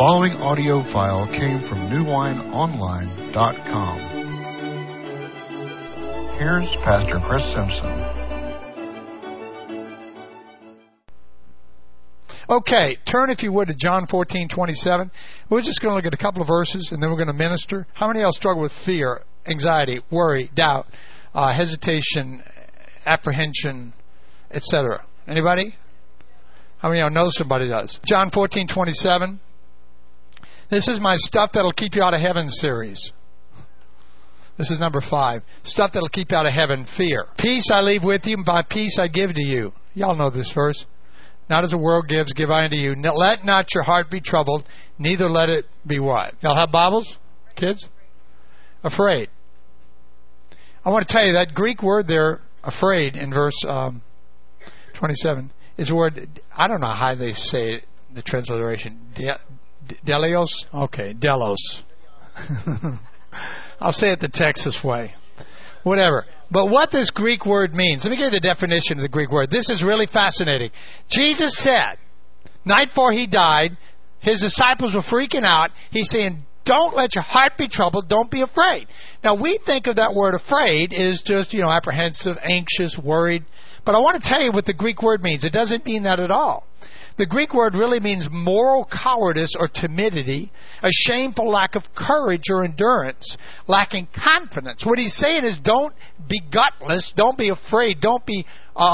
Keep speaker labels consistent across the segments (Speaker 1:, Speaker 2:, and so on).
Speaker 1: following audio file came from newwineonline.com. Here's Pastor Chris Simpson.
Speaker 2: Okay, turn if you would to John 14:27. We're just going to look at a couple of verses and then we're going to minister. How many of y'all struggle with fear, anxiety, worry, doubt, hesitation, apprehension, etc.? Anybody? How many of y'all know somebody does? John 14:27. This is my Stuff That'll Keep You Out of Heaven series. This is number 5. Stuff that'll keep you out of heaven, fear. Peace I leave with you, my peace I give to you. Y'all know this verse. Not as the world gives, give I unto you. Let not your heart be troubled, neither let it be what? Y'all have Bibles, kids? Afraid. I want to tell you that Greek word there, afraid, in verse 27, is a word, I don't know how they say it, the transliteration. Delios? Okay, delos. I'll say it the Texas way. Whatever. But what this Greek word means, let me give you the definition of the Greek word. This is really fascinating. Jesus said, night before he died, his disciples were freaking out. He's saying, don't let your heart be troubled. Don't be afraid. Now, we think of that word afraid as just, apprehensive, anxious, worried. But I want to tell you what the Greek word means. It doesn't mean that at all. The Greek word really means moral cowardice or timidity, a shameful lack of courage or endurance, lacking confidence. What he's saying is don't be gutless, don't be afraid, don't be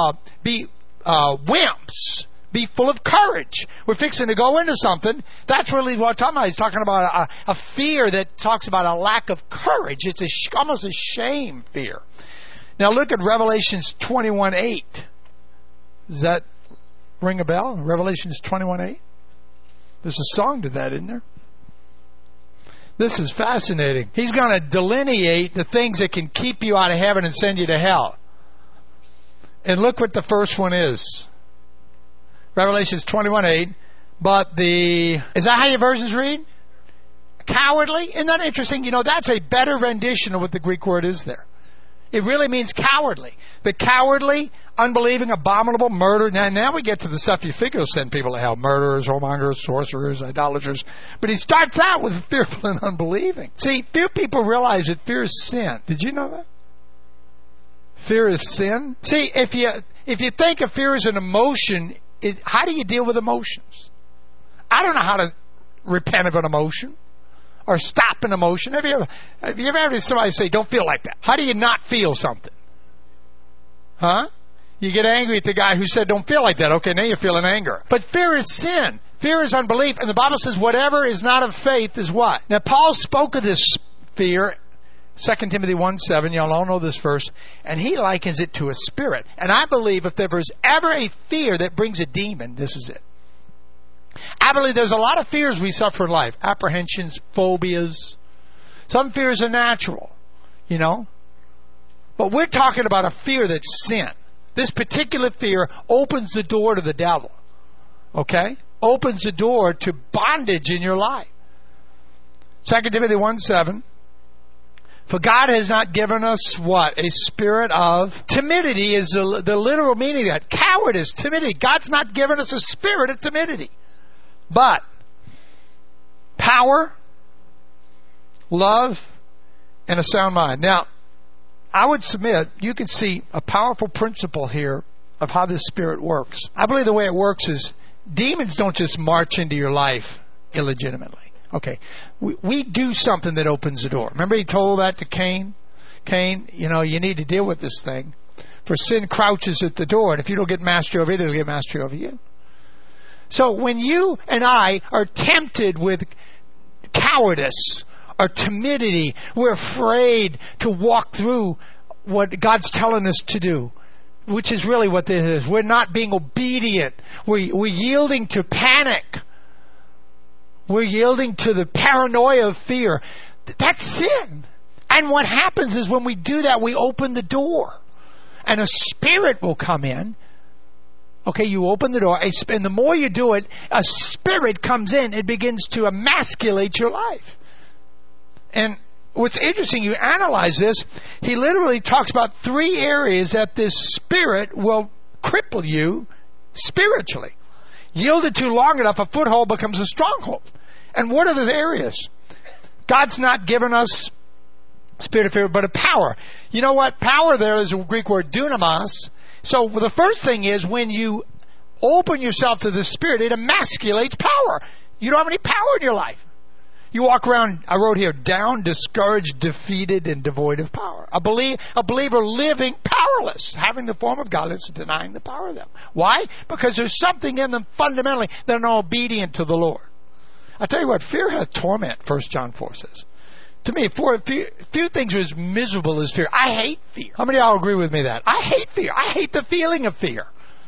Speaker 2: wimps. Be full of courage. We're fixing to go into something. That's really what I'm talking about. He's talking about a fear that talks about a lack of courage. It's almost a shame fear. Now look at Revelations 21:8. Does that ring a bell? Revelations 21:8. There's a song to that, isn't there? This is fascinating. He's going to delineate the things that can keep you out of heaven and send you to hell. And look what the first one is. Revelations 21:8. Is that how your versions read? Cowardly? Isn't that interesting? That's a better rendition of what the Greek word is there. It really means cowardly. The cowardly, unbelieving, abominable, murder. Now we get to the stuff you figure will send people to hell. Murderers, whoremongers, sorcerers, idolaters. But he starts out with fearful and unbelieving. See, few people realize that fear is sin. Did you know that? Fear is sin? See, if you think of fear as an emotion, how do you deal with emotions? I don't know how to repent of an emotion or stop an emotion. Have you ever heard somebody say, don't feel like that? How do you not feel something? Huh? You get angry at the guy who said, don't feel like that. Okay, now you're feeling anger. But fear is sin. Fear is unbelief. And the Bible says, whatever is not of faith is what? Now, Paul spoke of this fear, 2 Timothy 1:7. Y'all all know this verse. And he likens it to a spirit. And I believe if there was ever a fear that brings a demon, this is it. I believe there's a lot of fears we suffer in life. Apprehensions, phobias. Some fears are natural, But we're talking about a fear that's sin. This particular fear opens the door to the devil. Okay? Opens the door to bondage in your life. 2 Timothy 1:7. For God has not given us what? A spirit of timidity is the literal meaning of that. Cowardice, timidity. God's not given us a spirit of timidity. But power, love, and a sound mind. Now, I would submit you can see a powerful principle here of how this spirit works. I believe the way it works is demons don't just march into your life illegitimately. Okay, we do something that opens the door. Remember he told that to Cain? Cain, you need to deal with this thing. For sin crouches at the door, and if you don't get mastery over it, it'll get mastery over you. So when you and I are tempted with cowardice or timidity, we're afraid to walk through what God's telling us to do, which is really what this is. We're not being obedient. We're yielding to panic. We're yielding to the paranoia of fear. That's sin. And what happens is when we do that, we open the door. And a spirit will come in. Okay, you open the door, and the more you do it, a spirit comes in. It begins to emasculate your life. And what's interesting, you analyze this, he literally talks about 3 areas that this spirit will cripple you spiritually. Yielded to long enough, a foothold becomes a stronghold. And what are the areas? God's not given us spirit of fear, but of power. You know what? Power there is a Greek word dunamis. So the first thing is when you open yourself to the Spirit, it emasculates power. You don't have any power in your life. You walk around, I wrote here, down, discouraged, defeated, and devoid of power. A believer living powerless, having the form of godliness, denying the power of them. Why? Because there's something in them fundamentally that are not obedient to the Lord. I tell you what, fear has torment, 1 John 4 says. To me, few things are as miserable as fear. I hate fear. How many of y'all agree with me that? I hate fear. I hate the feeling of fear.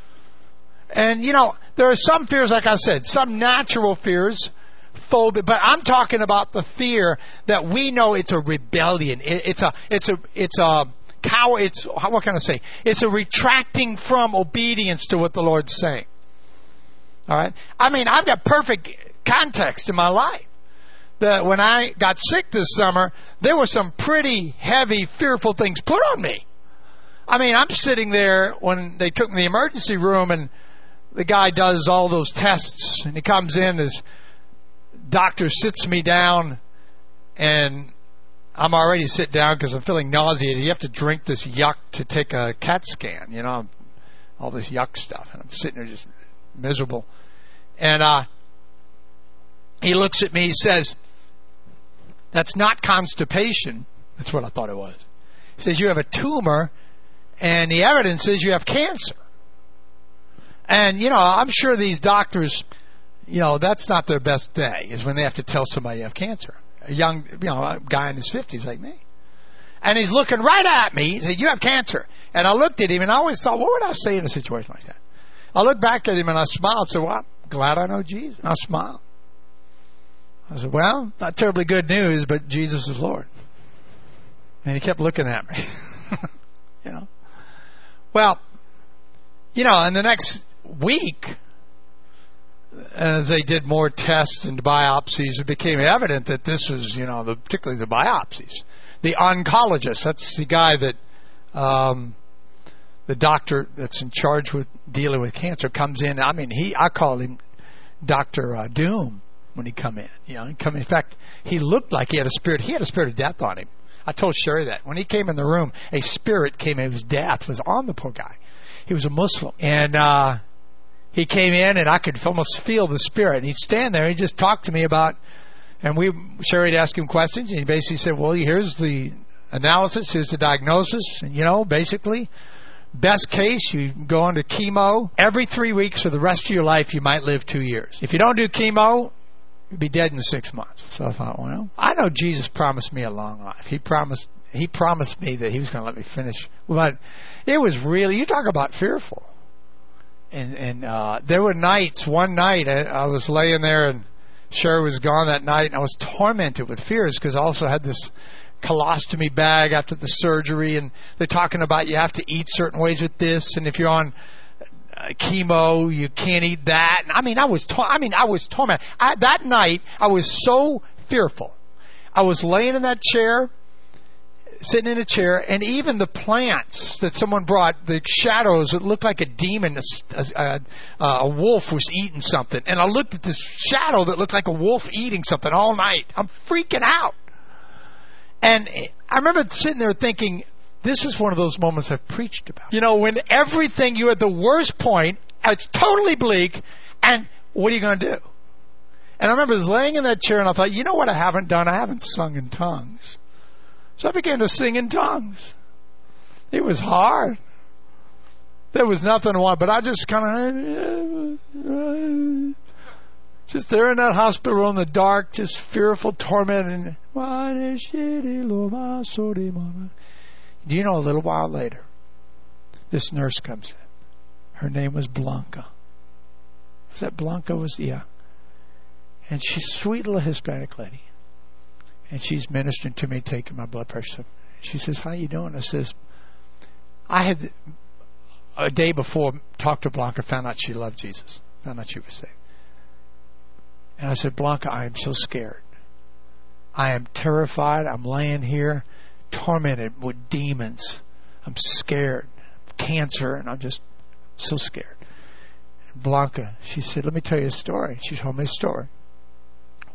Speaker 2: And, there are some fears, like I said, some natural fears, phobia, but I'm talking about the fear that we know it's a rebellion. It's a cow. What can I say? It's a retracting from obedience to what the Lord's saying. All right? I mean, I've got perfect context in my life. That when I got sick this summer, there were some pretty heavy, fearful things put on me. I mean, I'm sitting there when they took me to the emergency room, and the guy does all those tests, and he comes in, his doctor sits me down, and I'm already sit down because I'm feeling nauseated. You have to drink this yuck to take a CAT scan, all this yuck stuff. And I'm sitting there just miserable. And he looks at me, he says, "That's not constipation." That's what I thought it was. He says, "You have a tumor, and the evidence is you have cancer." And, I'm sure these doctors, that's not their best day, is when they have to tell somebody you have cancer. A young, a guy in his 50s like me. And he's looking right at me. He said, "You have cancer." And I looked at him, and I always thought, what would I say in a situation like that? I looked back at him, and I smiled and said, "Well, I'm glad I know Jesus." And I smiled. I said, "Well, not terribly good news, but Jesus is Lord." And he kept looking at me. Well, in the next week, as they did more tests and biopsies, it became evident that this was, particularly the biopsies. The oncologist, that's the guy that, the doctor that's in charge with dealing with cancer, comes in. I mean, I call him Dr. Doom. When he come in, in fact, he looked like he had a spirit. He had a spirit of death on him. I told Sherry that when he came in the room, a spirit came in. It was death was on the poor guy. He was a Muslim, and he came in, and I could almost feel the spirit. And he'd stand there, and he'd just talk to me about. And Sherry'd ask him questions, and he basically said, "Well, here's the analysis, here's the diagnosis, and basically, best case, you go on to chemo every 3 weeks for the rest of your life. You might live 2 years. If you don't do chemo, you'd be dead in 6 months." So I thought, well, I know Jesus promised me a long life. He promised me that he was going to let me finish. But it was really, you talk about fearful. And there were nights, one night I was laying there and Sherry was gone that night, and I was tormented with fears because I also had this colostomy bag after the surgery, and they're talking about you have to eat certain ways with this, and if you're on chemo, you can't eat that. I mean, I was tormented. That night, I was so fearful. I was laying in that chair, sitting in a chair, and even the plants that someone brought, the shadows, it looked like a demon, a wolf was eating something. And I looked at this shadow that looked like a wolf eating something all night. I'm freaking out. And I remember sitting there thinking, this is one of those moments I've preached about. When everything, you're at the worst point, it's totally bleak, and what are you going to do? And I remember laying in that chair, and I thought, you know what I haven't done? I haven't sung in tongues. So I began to sing in tongues. It was hard. There was nothing to want, but I just kind of, just there in that hospital room in the dark, just fearful, tormented. Do you know, a little while later, this nurse comes in. Her name was Blanca. Was that Blanca? Yeah. And she's a sweet little Hispanic lady. And she's ministering to me, taking my blood pressure. She says, "How you doing?" I says, I had, a day before, talked to Blanca, found out she loved Jesus. Found out she was saved. And I said, "Blanca, I am so scared. I am terrified. I'm laying here, tormented with demons. I'm scared. Cancer, and I'm just so scared." And Blanca, she said, "Let me tell you a story." She told me a story.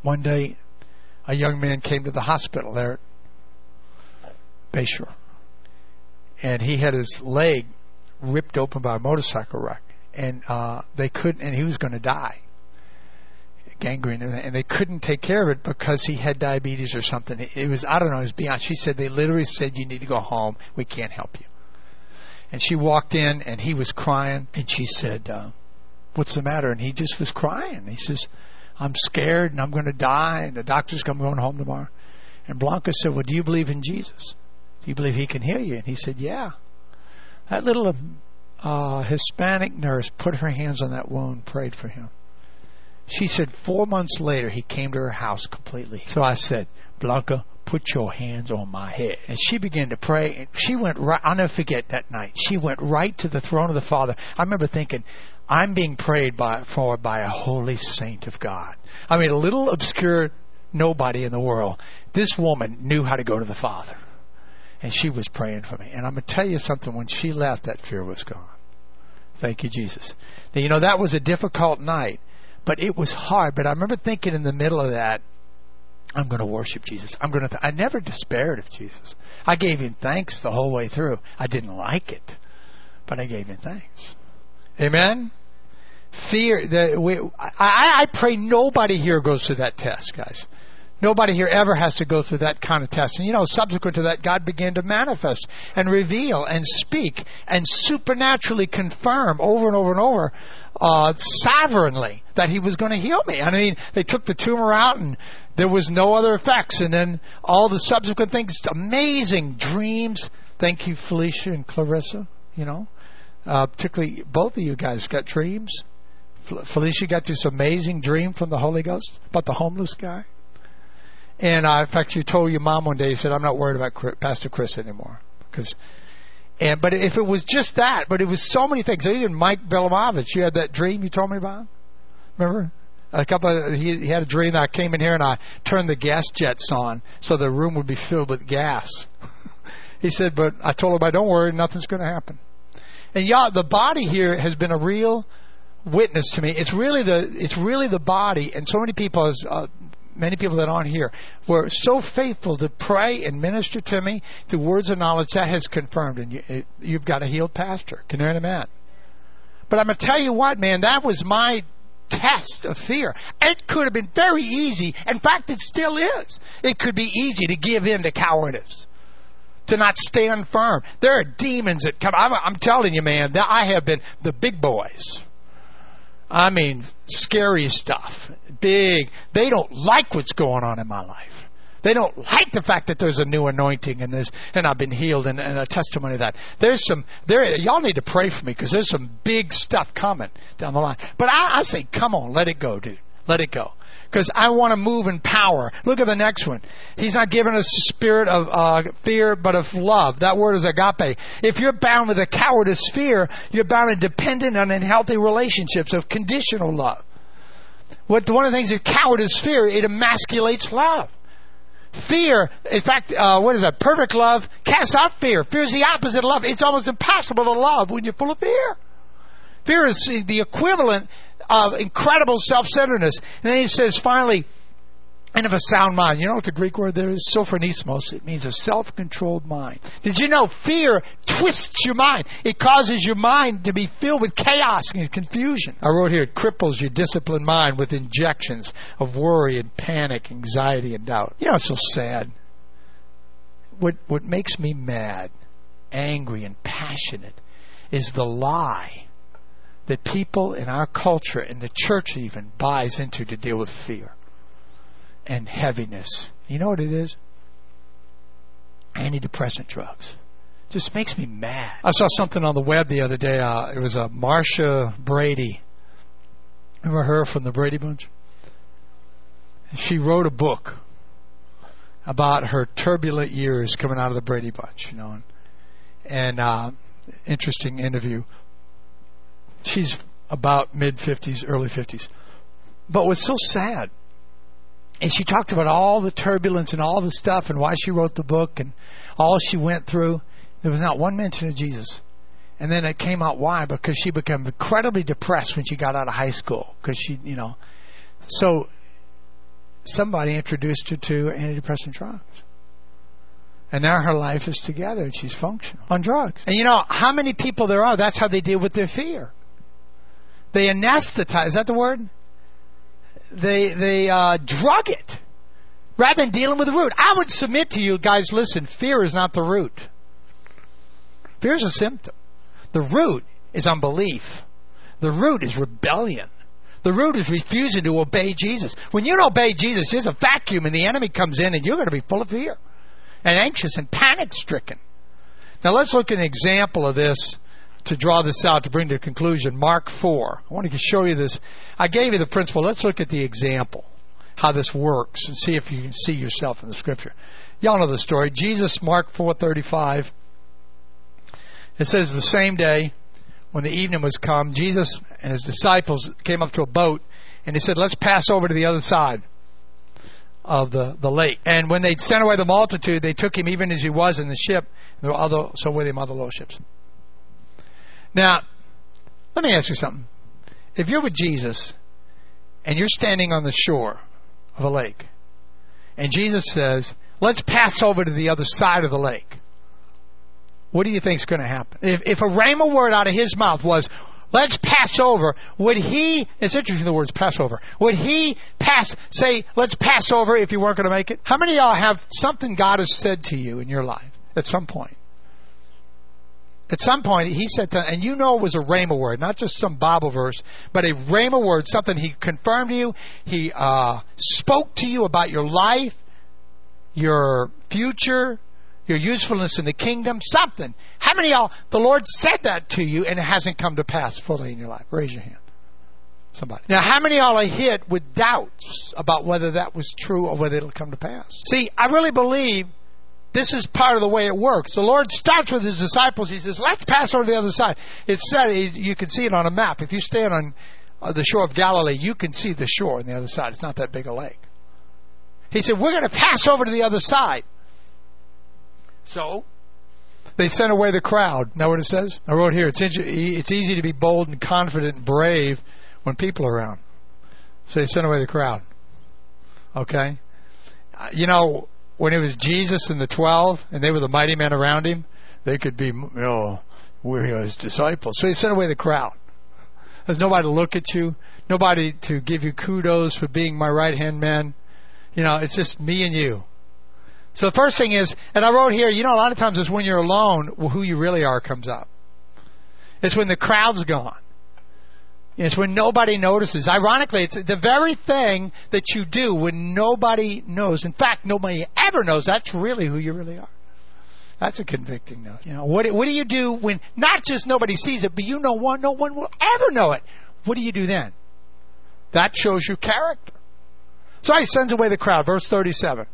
Speaker 2: One day, a young man came to the hospital there at Bayshore, and he had his leg ripped open by a motorcycle wreck, and they couldn't, and he was going to die, gangrene, and they couldn't take care of it because he had diabetes or something. It was, I don't know, it was beyond. She said, they literally said, you need to go home. We can't help you. And she walked in, and he was crying, and she said, what's the matter? And he just was crying. He says, I'm scared, and I'm going to die, and the doctor's going home tomorrow. And Blanca said, well, do you believe in Jesus? Do you believe he can heal you? And he said, yeah. That little Hispanic nurse put her hands on that wound, prayed for him. She said 4 months later, he came to her house completely. So I said, Blanca, put your hands on my head. And she began to pray. And she went right, I'll never forget that night. She went right to the throne of the Father. I remember thinking, I'm being prayed for by a holy saint of God. I mean, a little obscure nobody in the world. This woman knew how to go to the Father. And she was praying for me. And I'm going to tell you something. When she left, that fear was gone. Thank you, Jesus. Now, you know, that was a difficult night. But it was hard. But I remember thinking in the middle of that, I'm going to worship Jesus. I never despaired of Jesus. I gave him thanks the whole way through. I didn't like it, but I gave him thanks. Amen? Fear. I pray nobody here goes through that test, guys. Nobody here ever has to go through that kind of test. And, you know, subsequent to that, God began to manifest and reveal and speak and supernaturally confirm over and over and over sovereignly that he was going to heal me. I mean, they took the tumor out and there was no other effects. And then all the subsequent things, amazing dreams. Thank you, Felicia and Clarissa, you know. Particularly, both of you guys got dreams. Felicia got this amazing dream from the Holy Ghost about the homeless guy. And in fact, you told your mom one day, you said, I'm not worried about Pastor Chris anymore. But if it was just that, but it was so many things. Even Mike Belamovich, you had that dream you told me about? Remember? He had a dream that I came in here and I turned the gas jets on so the room would be filled with gas. He said, but I told him, don't worry, nothing's going to happen. And y'all, the body here has been a real witness to me. It's really the body, and so many people, many people that aren't here, were so faithful to pray and minister to me through words of knowledge. That has confirmed, and you've got a healed pastor. Can you hear amen? But I'm going to tell you what, man, that was my test of fear. It could have been very easy. In fact, it still is. It could be easy to give in to cowardice, to not stand firm. There are demons that come. I'm telling you, man, that I have been the big boys. I mean, scary stuff. Big. They don't like what's going on in my life. They don't like the fact that there's a new anointing and I've been healed and a testimony of that. Y'all need to pray for me because there's some big stuff coming down the line. But I say, come on, let it go, dude. Let it go. Because I want to move in power. Look at the next one. He's not giving us a spirit of fear, but of love. That word is agape. If you're bound with a cowardice fear, you're bound and dependent on unhealthy relationships of conditional love. One of the things that cowardice fear, it emasculates love. Fear, in fact, what is that? Perfect love casts out fear. Fear is the opposite of love. It's almost impossible to love when you're full of fear. Fear is the equivalent of incredible self-centeredness. And then he says, finally, and of a sound mind. You know what the Greek word there is? Sophrnismos. It means a self-controlled mind. Did you know fear twists your mind? It causes your mind to be filled with chaos and confusion. I wrote here, it cripples your disciplined mind with injections of worry and panic, anxiety and doubt. You know, it's so sad. What makes me mad, angry, and passionate is the lie that people in our culture, and the church even, buys into to deal with fear and heaviness. You know what it is? Antidepressant drugs. Just makes me mad. I saw something on the web the other day. It was a Marsha Brady. Remember her from the Brady Bunch? She wrote a book about her turbulent years coming out of the Brady Bunch, you know. And interesting interview. She's about mid-50s, early 50s. But what's so sad, and she talked about all the turbulence and all the stuff and why she wrote the book and all she went through. There was not one mention of Jesus. And then it came out why, because she became incredibly depressed when she got out of high school. Because she, you know. So somebody introduced her to antidepressant drugs. And now her life is together and she's functional on drugs. And you know how many people there are, that's how they deal with their fear. They anesthetize, is that the word? They drug it rather than dealing with the root. I would submit to you guys, listen, fear is not the root. Fear is a symptom. The root is unbelief. The root is rebellion. The root is refusing to obey Jesus. When you don't obey Jesus, there's a vacuum and the enemy comes in and you're going to be full of fear and anxious and panic-stricken. Now let's look at an example of this to draw this out, to bring to a conclusion. Mark 4. I want to show you this. I gave you the principle. Let's look at the example, how this works, and see if you can see yourself in the Scripture. Y'all know the story. Jesus, Mark 4:35. It says, the same day, when the evening was come, Jesus and his disciples came up to a boat, and he said, let's pass over to the other side of the lake. And when they'd sent away the multitude, they took him even as he was in the ship, and there were so with him other little ships. Now, let me ask you something. If you're with Jesus, and you're standing on the shore of a lake, and Jesus says, let's pass over to the other side of the lake, what do you think is going to happen? If a rhema word out of his mouth was, let's pass over, would he, it's interesting the words pass over, would he say, let's pass over if you weren't going to make it? How many of y'all have something God has said to you in your life at some point? At some point, he said, and you know it was a rhema word, not just some Bible verse, but a rhema word, something he confirmed to you, he spoke to you about your life, your future, your usefulness in the kingdom, something. How many of y'all, the Lord said that to you and it hasn't come to pass fully in your life? Raise your hand. Somebody. Now, how many of y'all are hit with doubts about whether that was true or whether it'll come to pass? See, I really believe this is part of the way it works. The Lord starts with his disciples. He says, let's pass over to the other side. It's said, you can see it on a map. If you stand on the shore of Galilee, you can see the shore on the other side. It's not that big a lake. He said, we're going to pass over to the other side. So, they sent away the crowd. Know what it says? I wrote here, it's easy to be bold and confident and brave when people are around. So they sent away the crowd. Okay? You know, when it was Jesus and the 12, and they were the mighty men around him, they could be, we're his disciples. So he sent away the crowd. There's nobody to look at you, nobody to give you kudos for being my right-hand man. You know, it's just me and you. So the first thing is, and I wrote here, you know, a lot of times it's when you're alone, who you really are comes up. It's when the crowd's gone. It's when nobody notices. Ironically, it's the very thing that you do when nobody knows. In fact, nobody ever knows. That's really who you really are. That's a convicting note. You know, what do you do when not just nobody sees it, but you know no one will ever know it? What do you do then? That shows your character. So he sends away the crowd. Verse 37.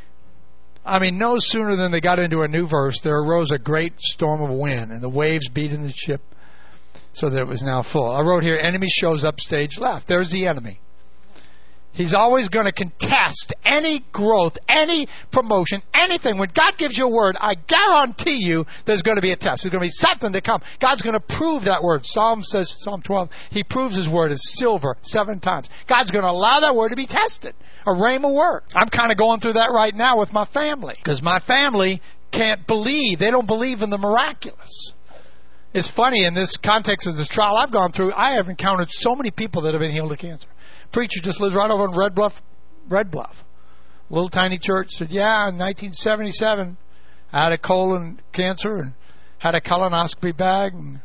Speaker 2: I mean, no sooner than they got into a new verse, there arose a great storm of wind, and the waves beat in the ship so that it was now full. I wrote here, enemy shows up stage left. There's the enemy. He's always going to contest any growth, any promotion, anything. When God gives you a word, I guarantee you there's going to be a test. There's going to be something to come. God's going to prove that word. Psalm 12, he proves his word as silver 7 times. God's going to allow that word to be tested. A rhema word. I'm kind of going through that right now with my family. Because my family can't believe. They don't believe in the miraculous. It's funny, in this context of this trial I've gone through, I have encountered so many people that have been healed of cancer. Preacher just lives right over in Red Bluff. Little tiny church. Said, yeah, in 1977, I had a colon cancer and had a colonoscopy bag and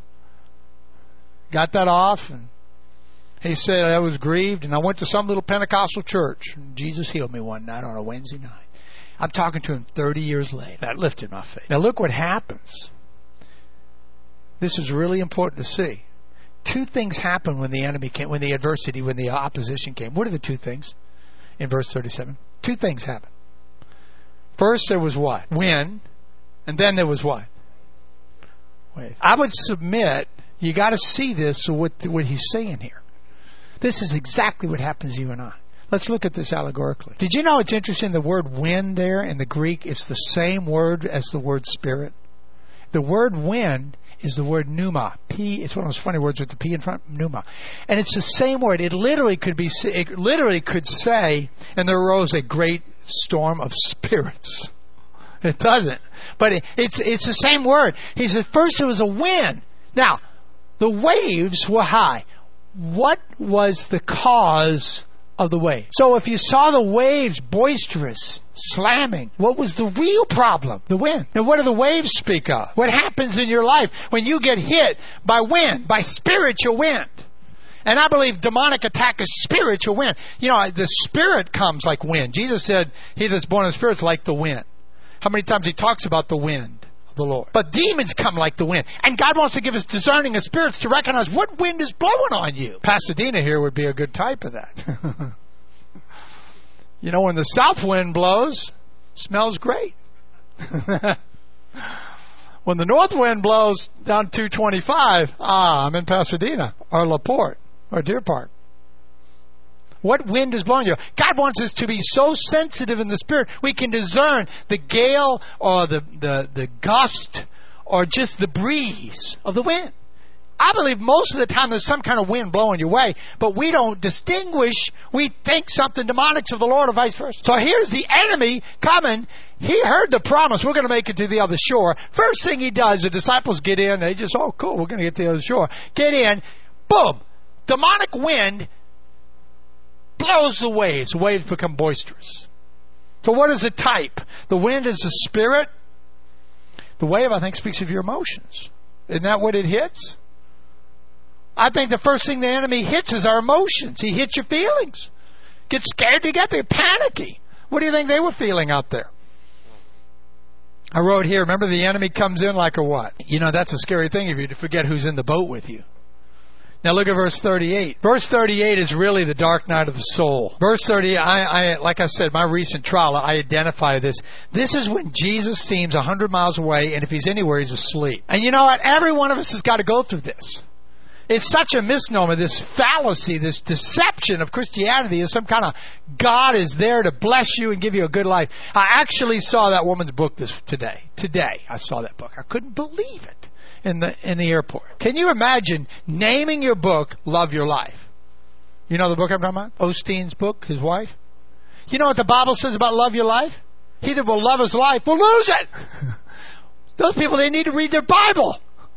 Speaker 2: got that off. And he said I was grieved, and I went to some little Pentecostal church, and Jesus healed me one night on a Wednesday night. I'm talking to him 30 years later. That lifted my faith. Now look what happens. This is really important to see. 2 things happened when the enemy came, when the adversity, when the opposition came. What are the 2 things in verse 37? 2 things happened. First, there was what? Wind. And then there was what? Wave. I would submit, you got to see this, what he's saying here. This is exactly what happens to you and I. Let's look at this allegorically. Did you know it's interesting, the word wind there in the Greek, it's the same word as the word spirit. The word wind is the word pneuma. P. It's one of those funny words with the P in front. Pneuma, and it's the same word. It literally could be. It literally could say, and there arose a great storm of spirits. It doesn't, but it's the same word. He said first it was a wind. Now, the waves were high. What was the cause of the wave? So if you saw the waves boisterous, slamming, what was the real problem? The wind. And what do the waves speak of? What happens in your life when you get hit by wind, by spiritual wind? And I believe demonic attack is spiritual wind. You know, the spirit comes like wind. Jesus said he that's born of the spirit is like the wind. How many times he talks about the wind of the Lord? But demons come like the wind. And God wants to give us discerning of spirits to recognize what wind is blowing on you. Pasadena here would be a good type of that. You know, when the south wind blows, it smells great. When the north wind blows down 225, I'm in Pasadena or La Porte or Deer Park. What wind is blowing you? God wants us to be so sensitive in the spirit we can discern the gale or the gust or just the breeze of the wind. I believe most of the time there's some kind of wind blowing your way, but we don't distinguish. We think something demonic's of the Lord or vice versa. So here's the enemy coming. He heard the promise, we're going to make it to the other shore. First thing he does, the disciples get in. They just, oh, cool, we're going to get to the other shore. Get in. Boom. Demonic wind blows the waves. The waves become boisterous. So what is the type? The wind is the spirit. The wave, I think, speaks of your emotions. Isn't that what it hits? I think the first thing the enemy hits is our emotions. He hits your feelings. Get scared to get there. Panicky. What do you think they were feeling out there? I wrote here, remember the enemy comes in like a what? You know, that's a scary thing if you forget who's in the boat with you. Now look at verse 38. Verse 38 is really the dark night of the soul. Verse 38, like I said, my recent trial, I identify this. This is when Jesus seems 100 miles away, and if he's anywhere, he's asleep. And you know what? Every one of us has got to go through this. It's such a misnomer, this fallacy, this deception of Christianity is some kind of God is there to bless you and give you a good life. I actually saw that woman's book today. Today, I saw that book. I couldn't believe it in the airport. Can you imagine naming your book Love Your Life? You know the book I'm talking about? Osteen's book, his wife. You know what the Bible says about love your life? He that will love his life will lose it. Those people, they need to read their Bible.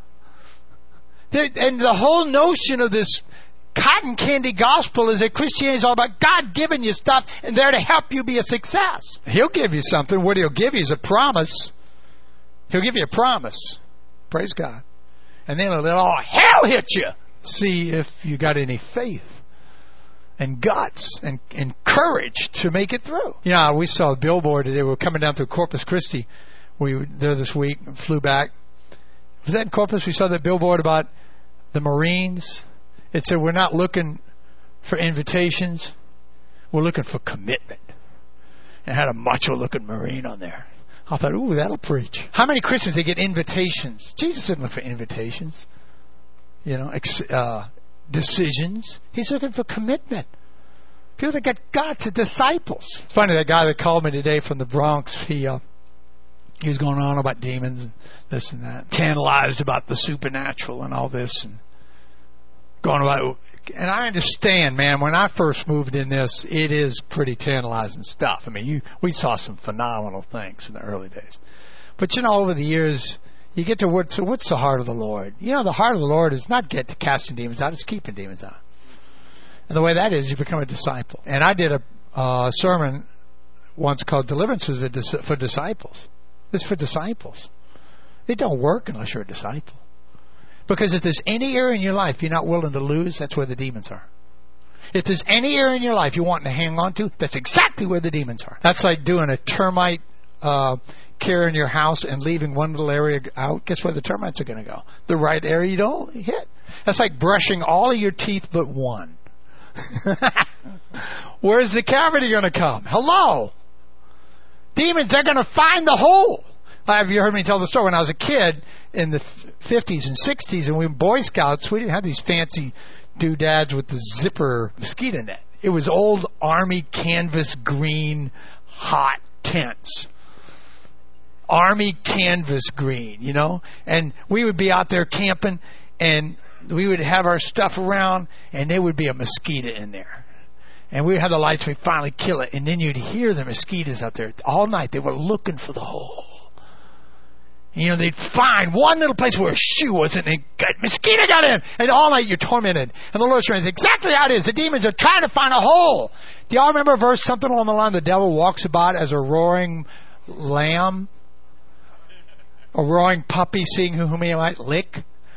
Speaker 2: And the whole notion of this cotton candy gospel is that Christianity is all about God giving you stuff and there to help you be a success. He'll give you something. What he'll give you is a promise. He'll give you a promise. Praise God. And then he'll let all hell hit you. See if you got any faith and guts and courage to make it through. Yeah, we saw a billboard today. We were coming down through Corpus Christi. We were there this week, flew back. Was that in Corpus? We saw that billboard about the Marines. It said, we're not looking for invitations. We're looking for commitment. And it had a macho-looking Marine on there. I thought, ooh, that'll preach. How many Christians, they get invitations? Jesus didn't look for invitations. You know, decisions. He's looking for commitment. People that got guts, disciples. It's funny, that guy that called me today from the Bronx, he was going on about demons and this and that. Tantalized about the supernatural and all this. And going about. And I understand, man, when I first moved in this, it is pretty tantalizing stuff. I mean, we saw some phenomenal things in the early days. But, you know, over the years, you get to what's the heart of the Lord? You know, the heart of the Lord is not get to casting demons out, it's keeping demons out. And the way that is, you become a disciple. And I did a sermon once called Deliverances for Disciples. It's for disciples. It don't work unless you're a disciple. Because if there's any area in your life you're not willing to lose, that's where the demons are. If there's any area in your life you're wanting to hang on to, that's exactly where the demons are. That's like doing a termite care in your house and leaving one little area out. Guess where the termites are going to go? The right area you don't hit. That's like brushing all of your teeth but one. Where's the cavity going to come? Hello? Demons, they're going to find the hole. Have you heard me tell the story? When I was a kid in the 50s and 60s and we were Boy Scouts, we didn't have these fancy doodads with the zipper mosquito net. It was old army canvas green hot tents. army canvas green, you know, and we would be out there camping, and we would have our stuff around, and there would be a mosquito in there. And we would have the lights, we'd finally kill it, and then you'd hear the mosquitoes out there all night. They were looking for the hole. You know, they'd find one little place where a shoe wasn't, and mosquito got in, and all night you're tormented. And the Lord's saying, exactly how it is. The demons are trying to find a hole. Do y'all remember a verse, something along the line, the devil walks about as a roaring lamb, a roaring puppy, seeing whom he might lick?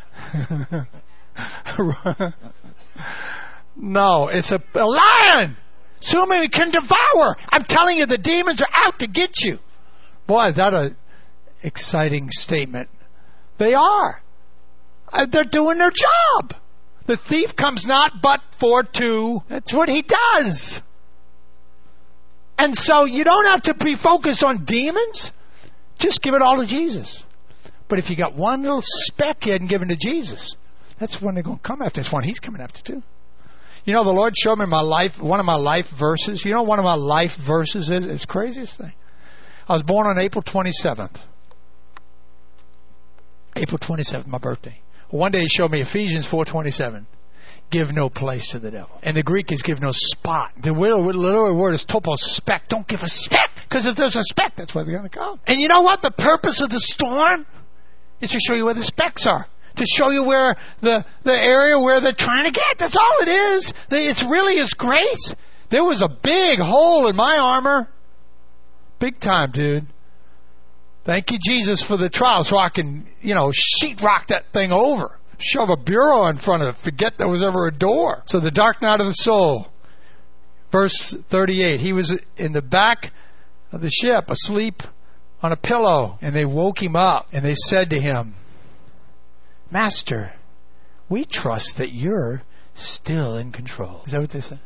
Speaker 2: No, it's a lion. So many can devour. I'm telling you, the demons are out to get you. Boy, is that a exciting statement. They are. They're doing their job. The thief comes not but for to. That's what he does. And so you don't have to be focused on demons. Just give it all to Jesus. But if you got one little speck you hadn't given to Jesus, that's when they're going to come after. That's one he's coming after too. You know, the Lord showed me my life, one of my life verses. You know what one of my life verses is? It's the craziest thing. I was born on April 27th. April 27th, my birthday. One day he showed me Ephesians 4:27. Give no place to the devil. And the Greek is give no spot. The literal word is topos, speck. Don't give a speck. Because if there's a speck, that's where they're going to come. And you know what? The purpose of the storm is to show you where the specks are. To show you where the area where they're trying to get. That's all it is. It's really His grace. There was a big hole in my armor. Big time, dude. Thank you, Jesus, for the trial so I can, sheetrock that thing over. Shove a bureau in front of it. Forget there was ever a door. So the dark night of the soul. Verse 38. He was in the back of the ship, asleep on a pillow. And they woke him up. And they said to him, Master, we trust that you're still in control. Is that what they said?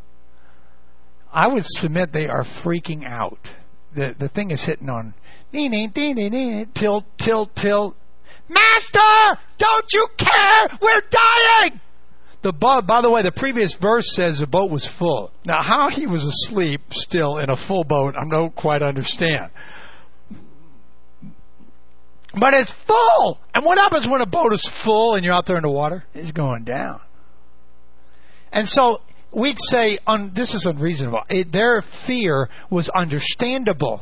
Speaker 2: I would submit they are freaking out. The thing is hitting on tilt. Master, don't you care? We're dying. By the way, the previous verse says the boat was full. Now, how he was asleep still in a full boat, I don't quite understand. But it's full. And what happens when a boat is full and you're out there in the water? It's going down. And so we'd say, this is unreasonable. Their fear was understandable.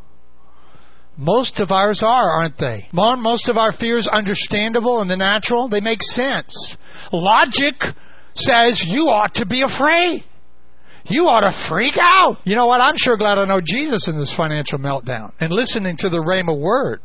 Speaker 2: Most of ours aren't they? Most of our fears understandable in the natural. They make sense. Logic says you ought to be afraid. You ought to freak out. You know what? I'm sure glad I know Jesus in this financial meltdown and listening to the Rhema word.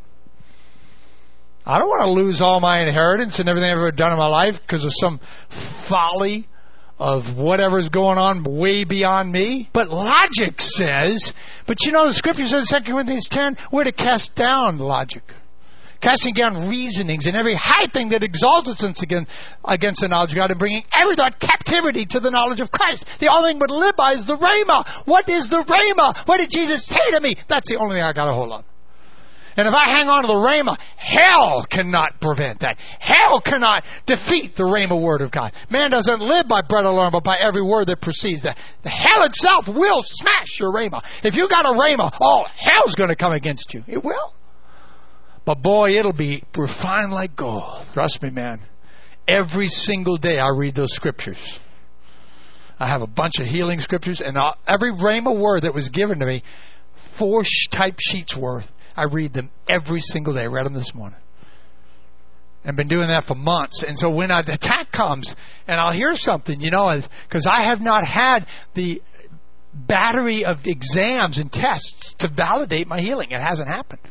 Speaker 2: I don't want to lose all my inheritance and everything I've ever done in my life because of some folly of whatever's going on way beyond me. But logic says, the Scripture says in 2 Corinthians 10, we're to cast down logic. Casting down reasonings and every high thing that exalts itself against the knowledge of God and bringing every thought captivity to the knowledge of Christ. The only thing but live by is the Rhema. What is the Rhema? What did Jesus say to me? That's the only thing I got a hold of. And if I hang on to the Rhema, hell cannot prevent that. Hell cannot defeat the Rhema word of God. Man doesn't live by bread alone, but by every word that proceeds. The hell itself will smash your Rhema. If you got a Rhema, hell's going to come against you. It will. But boy, it'll be refined like gold. Trust me, man. Every single day I read those scriptures. I have a bunch of healing scriptures, and every Rhema word that was given to me, 4 type sheets worth, I read them every single day. I read them this morning. I've been doing that for months. And so when the attack comes and I'll hear something, because I have not had the battery of exams and tests to validate my healing. It hasn't happened.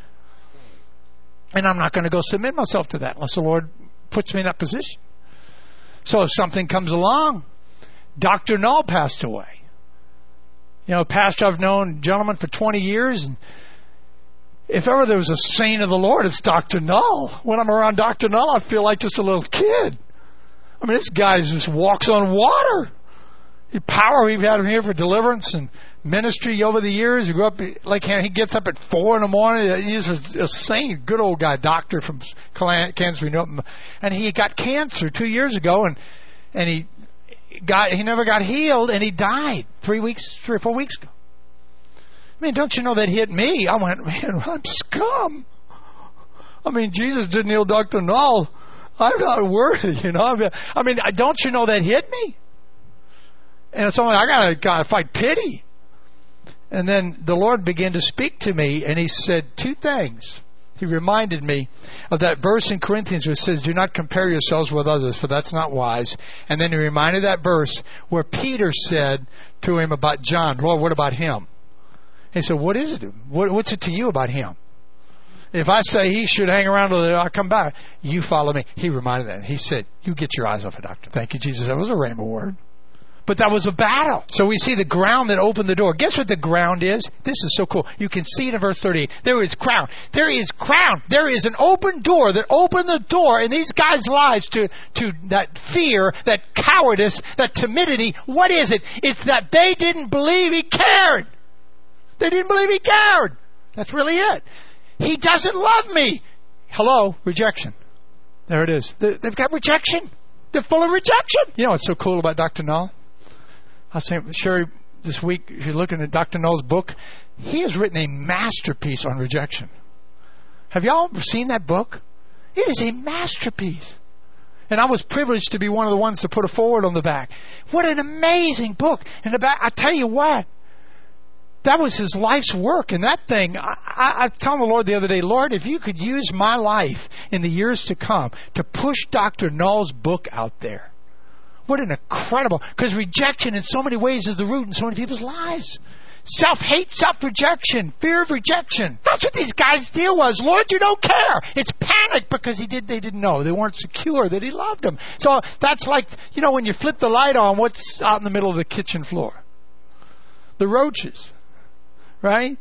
Speaker 2: And I'm not going to go submit myself to that unless the Lord puts me in that position. So if something comes along, Dr. Null passed away. Pastor I've known, gentleman, for 20 years, and if ever there was a saint of the Lord, it's Dr. Null. When I'm around Dr. Null, I feel like just a little kid. I mean, this guy just walks on water. The power we've had him here for deliverance and ministry over the years. He grew up like he gets up at 4 in the morning. He's a saint, good old guy, doctor from Kansas, and he got cancer 2 years ago, and he never got healed, and he died 3 or 4 weeks ago. I mean, don't you know that hit me? I went, man, I'm scum. I mean, Jesus didn't heal Dr. Null. I'm not worthy, you know. I mean, don't you know that hit me? And so I gotta fight pity. And then the Lord began to speak to me, and He said two things. He reminded me of that verse in Corinthians which says, do not compare yourselves with others, for that's not wise. And then He reminded that verse where Peter said to Him about John, Lord, what about him? He said, what is it? What's it to you about him? If I say he should hang around till I come back, you follow me. He reminded that. He said, you get your eyes off a doctor. Thank you, Jesus. That was a rhema word. But that was a battle. So we see the ground that opened the door. Guess what the ground is? This is so cool. You can see it in verse 38. There is crown. There is crown. There is an open door that opened the door in these guys' lives to that fear, that cowardice, that timidity. What is it? It's that they didn't believe He cared. They didn't believe He cared. That's really it. He doesn't love me. Hello? Rejection. There it is. They've got rejection. They're full of rejection. You know what's so cool about Dr. Null? I was saying, Sherry, this week, if you're looking at Dr. Null's book, he has written a masterpiece on rejection. Have y'all seen that book? It is a masterpiece. And I was privileged to be one of the ones to put it forward on the back. What an amazing book. And the back, I tell you what, that was his life's work. And that thing, I told the Lord the other day, Lord, if you could use my life in the years to come to push Dr. Null's book out there. What an incredible, because rejection in so many ways is the root in so many people's lives. Self-hate, self-rejection, fear of rejection. That's what these guys' deal was. Lord, you don't care. It's panic because they didn't know. They weren't secure that He loved them. So that's like, you know, when you flip the light on, what's out in the middle of the kitchen floor? The roaches, right?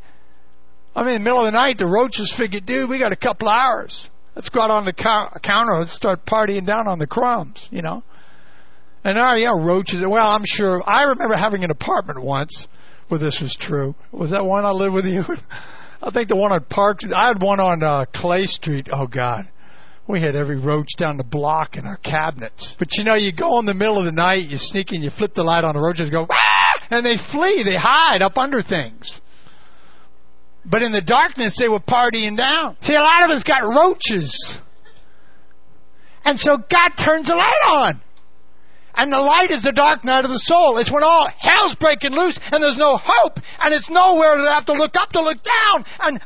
Speaker 2: I mean, in the middle of the night, the roaches figured, dude, we got a couple hours. Let's go out on the counter. Let's start partying down on the crumbs, you know. And roaches. Well, I'm sure. I remember having an apartment once where this was true. Was that one I lived with you? I think the one on Park. I had one on Clay Street. Oh, God. We had every roach down the block in our cabinets. But, you know, you go in the middle of the night, you sneak in, you flip the light on, the roaches go, ah! And they flee. They hide up under things. But in the darkness, they were partying down. See, a lot of us got roaches. And so God turns the light on. And the light is the dark night of the soul. It's when all hell's breaking loose and there's no hope. And it's nowhere to have to look up to look down. And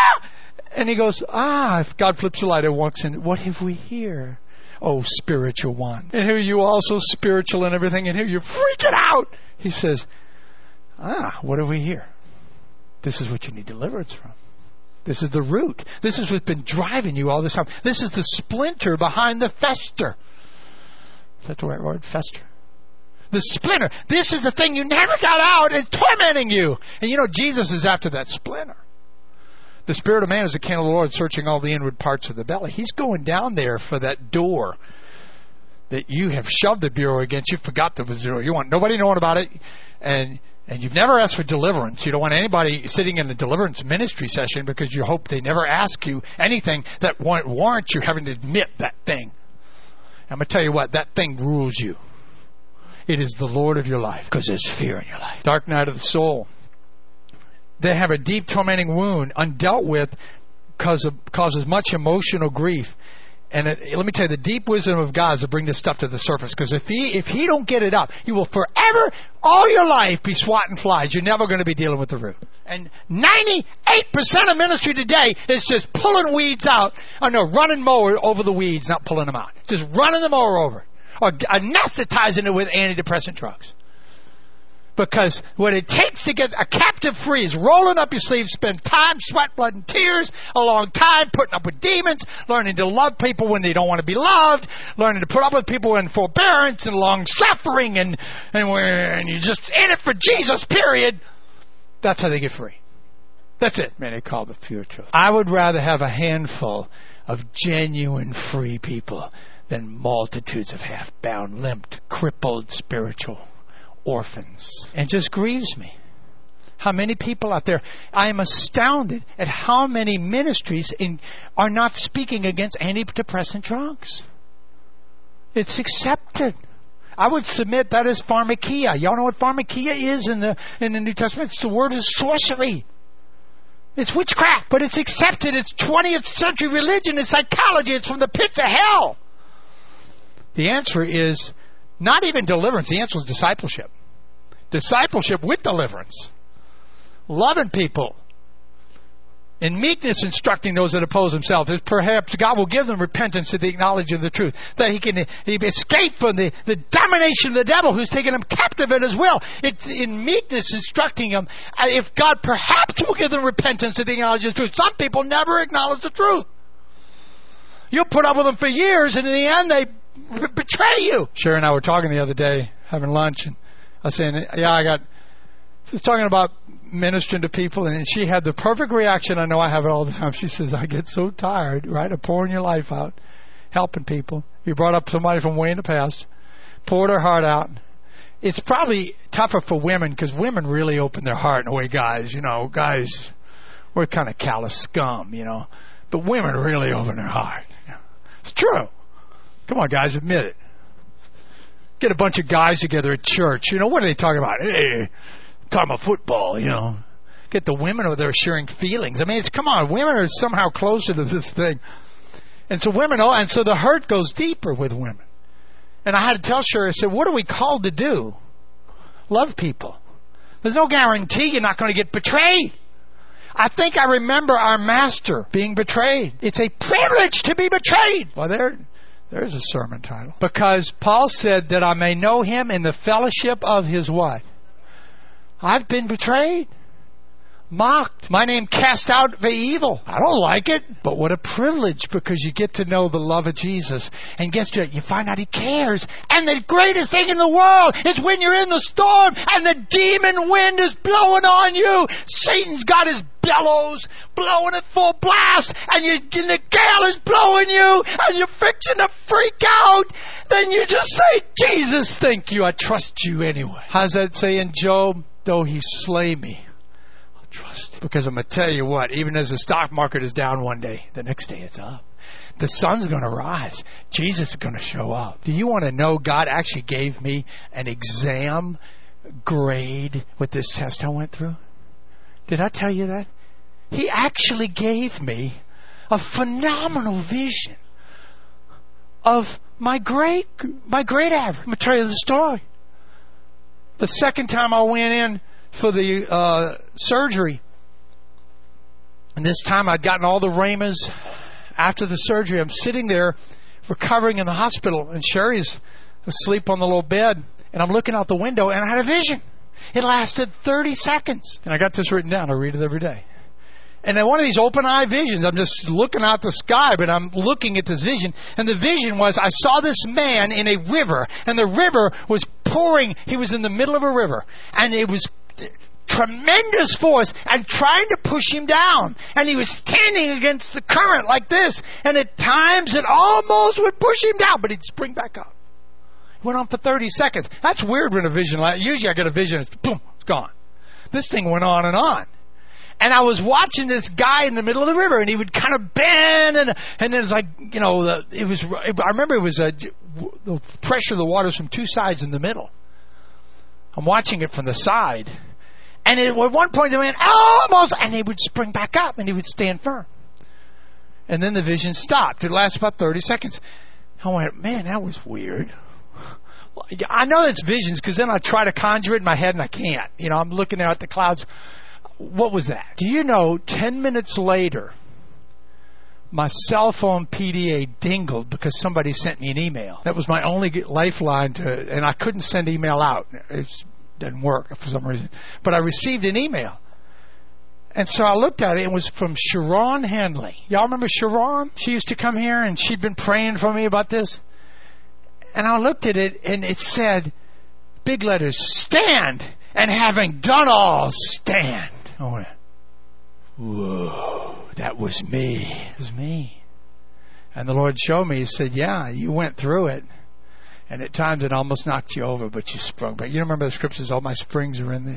Speaker 2: And He goes, if God flips the light and walks in, what have we here? Oh, spiritual one. And here you also spiritual and everything. And here you're freaking out. He says, what have we here? This is what you need deliverance from. This is the root. This is what's been driving you all this time. This is the splinter behind the fester. Is that the right word? Fester. The splinter. This is the thing you never got out and tormenting you. And you know, Jesus is after that splinter. The Spirit of man is the candle of the Lord, searching all the inward parts of the belly. He's going down there for that door that you have shoved the bureau against. You forgot there was zero. You want nobody knowing about it. And you've never asked for deliverance. You don't want anybody sitting in a deliverance ministry session because you hope they never ask you anything that warrants you having to admit that thing. I'm going to tell you what, that thing rules you. It is the Lord of your life because there's fear in your life. Dark night of the soul. They have a deep tormenting wound undealt with causes much emotional grief. And let me tell you, the deep wisdom of God is to bring this stuff to the surface. Because if he don't get it up, you will forever, all your life, be swatting flies. You're never going to be dealing with the root. And 98% of ministry today is just pulling weeds out. Oh no, running mower over the weeds, not pulling them out. Just running the mower over. Or anesthetizing it with antidepressant drugs. Because what it takes to get a captive free is rolling up your sleeves, spend time, sweat, blood, and tears, a long time, putting up with demons, learning to love people when they don't want to be loved, learning to put up with people in forbearance and long suffering, and you're just in it for Jesus, period. That's how they get free. That's it. Man, they call the pure truth. I would rather have a handful of genuine free people than multitudes of half-bound, limped, crippled, spiritual orphans. And it just grieves me. How many people out there, I am astounded at how many ministries are not speaking against antidepressant drugs. It's accepted. I would submit that is pharmakia. Y'all know what pharmakia is in the New Testament? It's the word of sorcery. It's witchcraft, but it's accepted. It's 20th century religion. It's psychology. It's from the pits of hell. The answer is not even deliverance. The answer is discipleship. Discipleship with deliverance. Loving people. In meekness instructing those that oppose themselves. Perhaps God will give them repentance to the knowledge of the truth. That he can escape from the domination of the devil who's taken them captive at his will. It's in meekness instructing them. If God perhaps will give them repentance to the knowledge of the truth. Some people never acknowledge the truth. You'll put up with them for years, and in the end they betray you. Sherry and I were talking the other day, having lunch, and I was saying, she's talking about ministering to people, and she had the perfect reaction. I know I have it all the time. She says, I get so tired, right, of pouring your life out, helping people. You brought up somebody from way in the past, poured her heart out. It's probably tougher for women because women really open their heart in a way guys, we're kind of callous scum, but women really open their heart. It's true. Come on, guys, admit it. Get a bunch of guys together at church. What are they talking about? Hey, talking about football, Get the women over there sharing feelings. I mean, come on, women are somehow closer to this thing. And so the hurt goes deeper with women. And I had to tell Sherry, I said, what are we called to do? Love people. There's no guarantee you're not going to get betrayed. I think I remember our master being betrayed. It's a privilege to be betrayed. Well, there's a sermon title. Because Paul said that I may know him in the fellowship of his what? I've been betrayed. Mocked. My name cast out for evil. I don't like it. But what a privilege, because you get to know the love of Jesus. And guess what? You find out he cares. And the greatest thing in the world is when you're in the storm and the demon wind is blowing on you. Satan's got his bellows blowing at full blast, and the gale is blowing you, and you're fixing to freak out. Then you just say, Jesus, thank you. I trust you anyway. How's that say in Job? Though he slay me, I'll trust. Because I'm going to tell you what, even as the stock market is down one day, the next day it's up. The sun's going to rise. Jesus is going to show up. Do you want to know God actually gave me an exam grade with this test I went through? Did I tell you that? He actually gave me a phenomenal vision of my great average. I'm going to tell you the story. The second time I went in for the surgery, and this time I'd gotten all the Rhemas after the surgery. I'm sitting there recovering in the hospital, and Sherry's asleep on the little bed, and I'm looking out the window, and I had a vision. It lasted 30 seconds. And I got this written down. I read it every day. And then one of these open-eye visions, I'm just looking out the sky, but I'm looking at this vision. And the vision was, I saw this man in a river, and the river was pouring. He was in the middle of a river, and it was tremendous force and trying to push him down. And he was standing against the current like this. And at times it almost would push him down, but he'd spring back up. It went on for 30 seconds. That's weird when a vision, usually I get a vision, it's boom, it's gone. This thing went on and on. And I was watching this guy in the middle of the river, and he would kind of bend, and then it's like, I remember it was the pressure of the water was from two sides in the middle. I'm watching it from the side. And at one point, they went almost, and he would spring back up, and he would stand firm. And then the vision stopped. It lasted about 30 seconds. I went, man, that was weird. I know it's visions, because then I try to conjure it in my head, and I can't. I'm looking out at the clouds. What was that? Do you know, 10 minutes later, my cell phone PDA dingled because somebody sent me an email. That was my only lifeline and I couldn't send email out. It didn't work for some reason. But I received an email. And so I looked at it, and it was from Sharon Handley. Y'all remember Sharon? She used to come here, and she'd been praying for me about this. And I looked at it, and it said, big letters, stand, and having done all, stand. I went, whoa, that was me. It was me. And the Lord showed me, He said, yeah, you went through it. And at times it almost knocked you over, but you sprung back. You remember the scriptures, all my springs are in thee.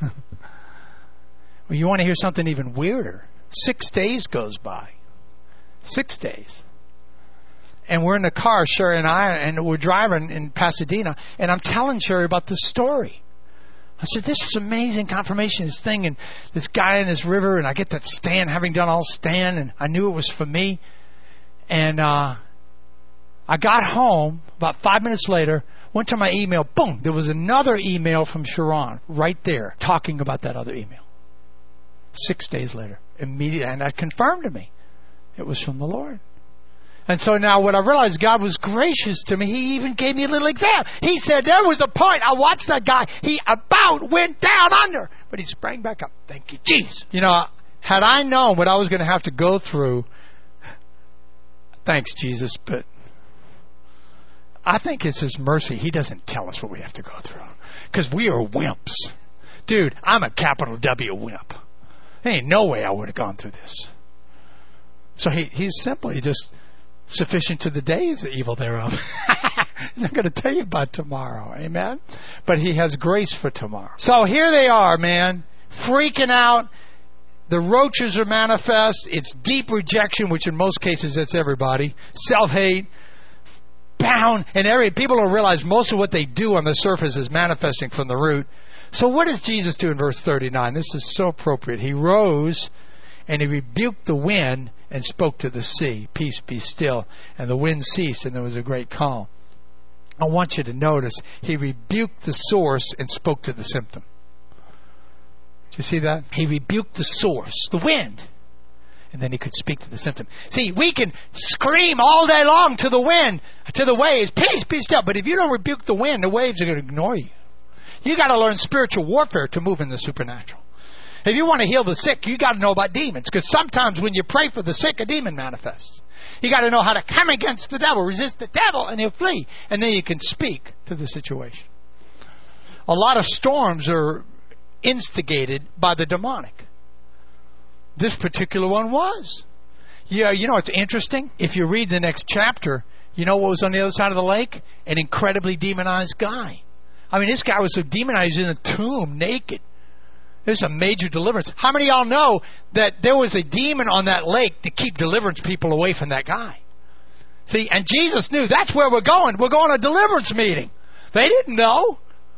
Speaker 2: Well, you want to hear something even weirder? 6 days goes by. 6 days. And we're in the car, Sherry and I, and we're driving in Pasadena, and I'm telling Sherry about this story. I I said, this is amazing confirmation, this thing, and this guy in this river, and I get that stand, having done all stand, and I knew it was for me. And I got home about 5 minutes later, went to my email, boom, there was another email from Sharon right there talking about that other email. 6 days later, immediately, and that confirmed to me it was from the Lord. And so now what I realized, God was gracious to me. He even gave me a little exam. He said there was a point, I watched that guy, he about went down under, but he sprang back up. Thank you, Jesus. You know, had I known what I was going to have to go through, thanks, Jesus, but I think it's His mercy. He doesn't tell us what we have to go through, because we are wimps. Dude, I'm a capital W wimp. There ain't no way I would have gone through this. So He's simply just sufficient to the day is the evil thereof. He's not going to tell you about tomorrow. Amen? But He has grace for tomorrow. So here they are, man, freaking out. The roaches are manifest. It's deep rejection, which in most cases that's everybody. Self-hate. Bound. And people don't realize most of what they do on the surface is manifesting from the root. So what does Jesus do in verse 39? This is so appropriate. He rose and He rebuked the wind and spoke to the sea, peace, be still. And the wind ceased, and there was a great calm. I want you to notice, He rebuked the source and spoke to the symptom. Do you see that? He rebuked the source, the wind, and then He could speak to the symptom. See, we can scream all day long to the wind, to the waves, peace, be still. But if you don't rebuke the wind, the waves are going to ignore you. You got to learn spiritual warfare to move in the supernatural. If you want to heal the sick, you got to know about demons. Because sometimes when you pray for the sick, a demon manifests. You got to know how to come against the devil, resist the devil, and he'll flee. And then you can speak to the situation. A lot of storms are instigated by the demonic. This particular one was. Yeah, you know, it's interesting. If you read the next chapter, you know what was on the other side of the lake? An incredibly demonized guy. I mean, this guy was so demonized, in a tomb, naked. There's a major deliverance. How many of y'all know that there was a demon on that lake to keep deliverance people away from that guy? See, and Jesus knew that's where we're going. We're going to a deliverance meeting. They didn't know.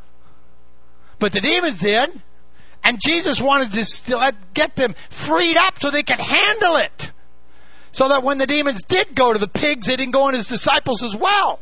Speaker 2: But the demons did. And Jesus wanted to get them freed up so they could handle it. So that when the demons did go to the pigs, they didn't go on His disciples as well.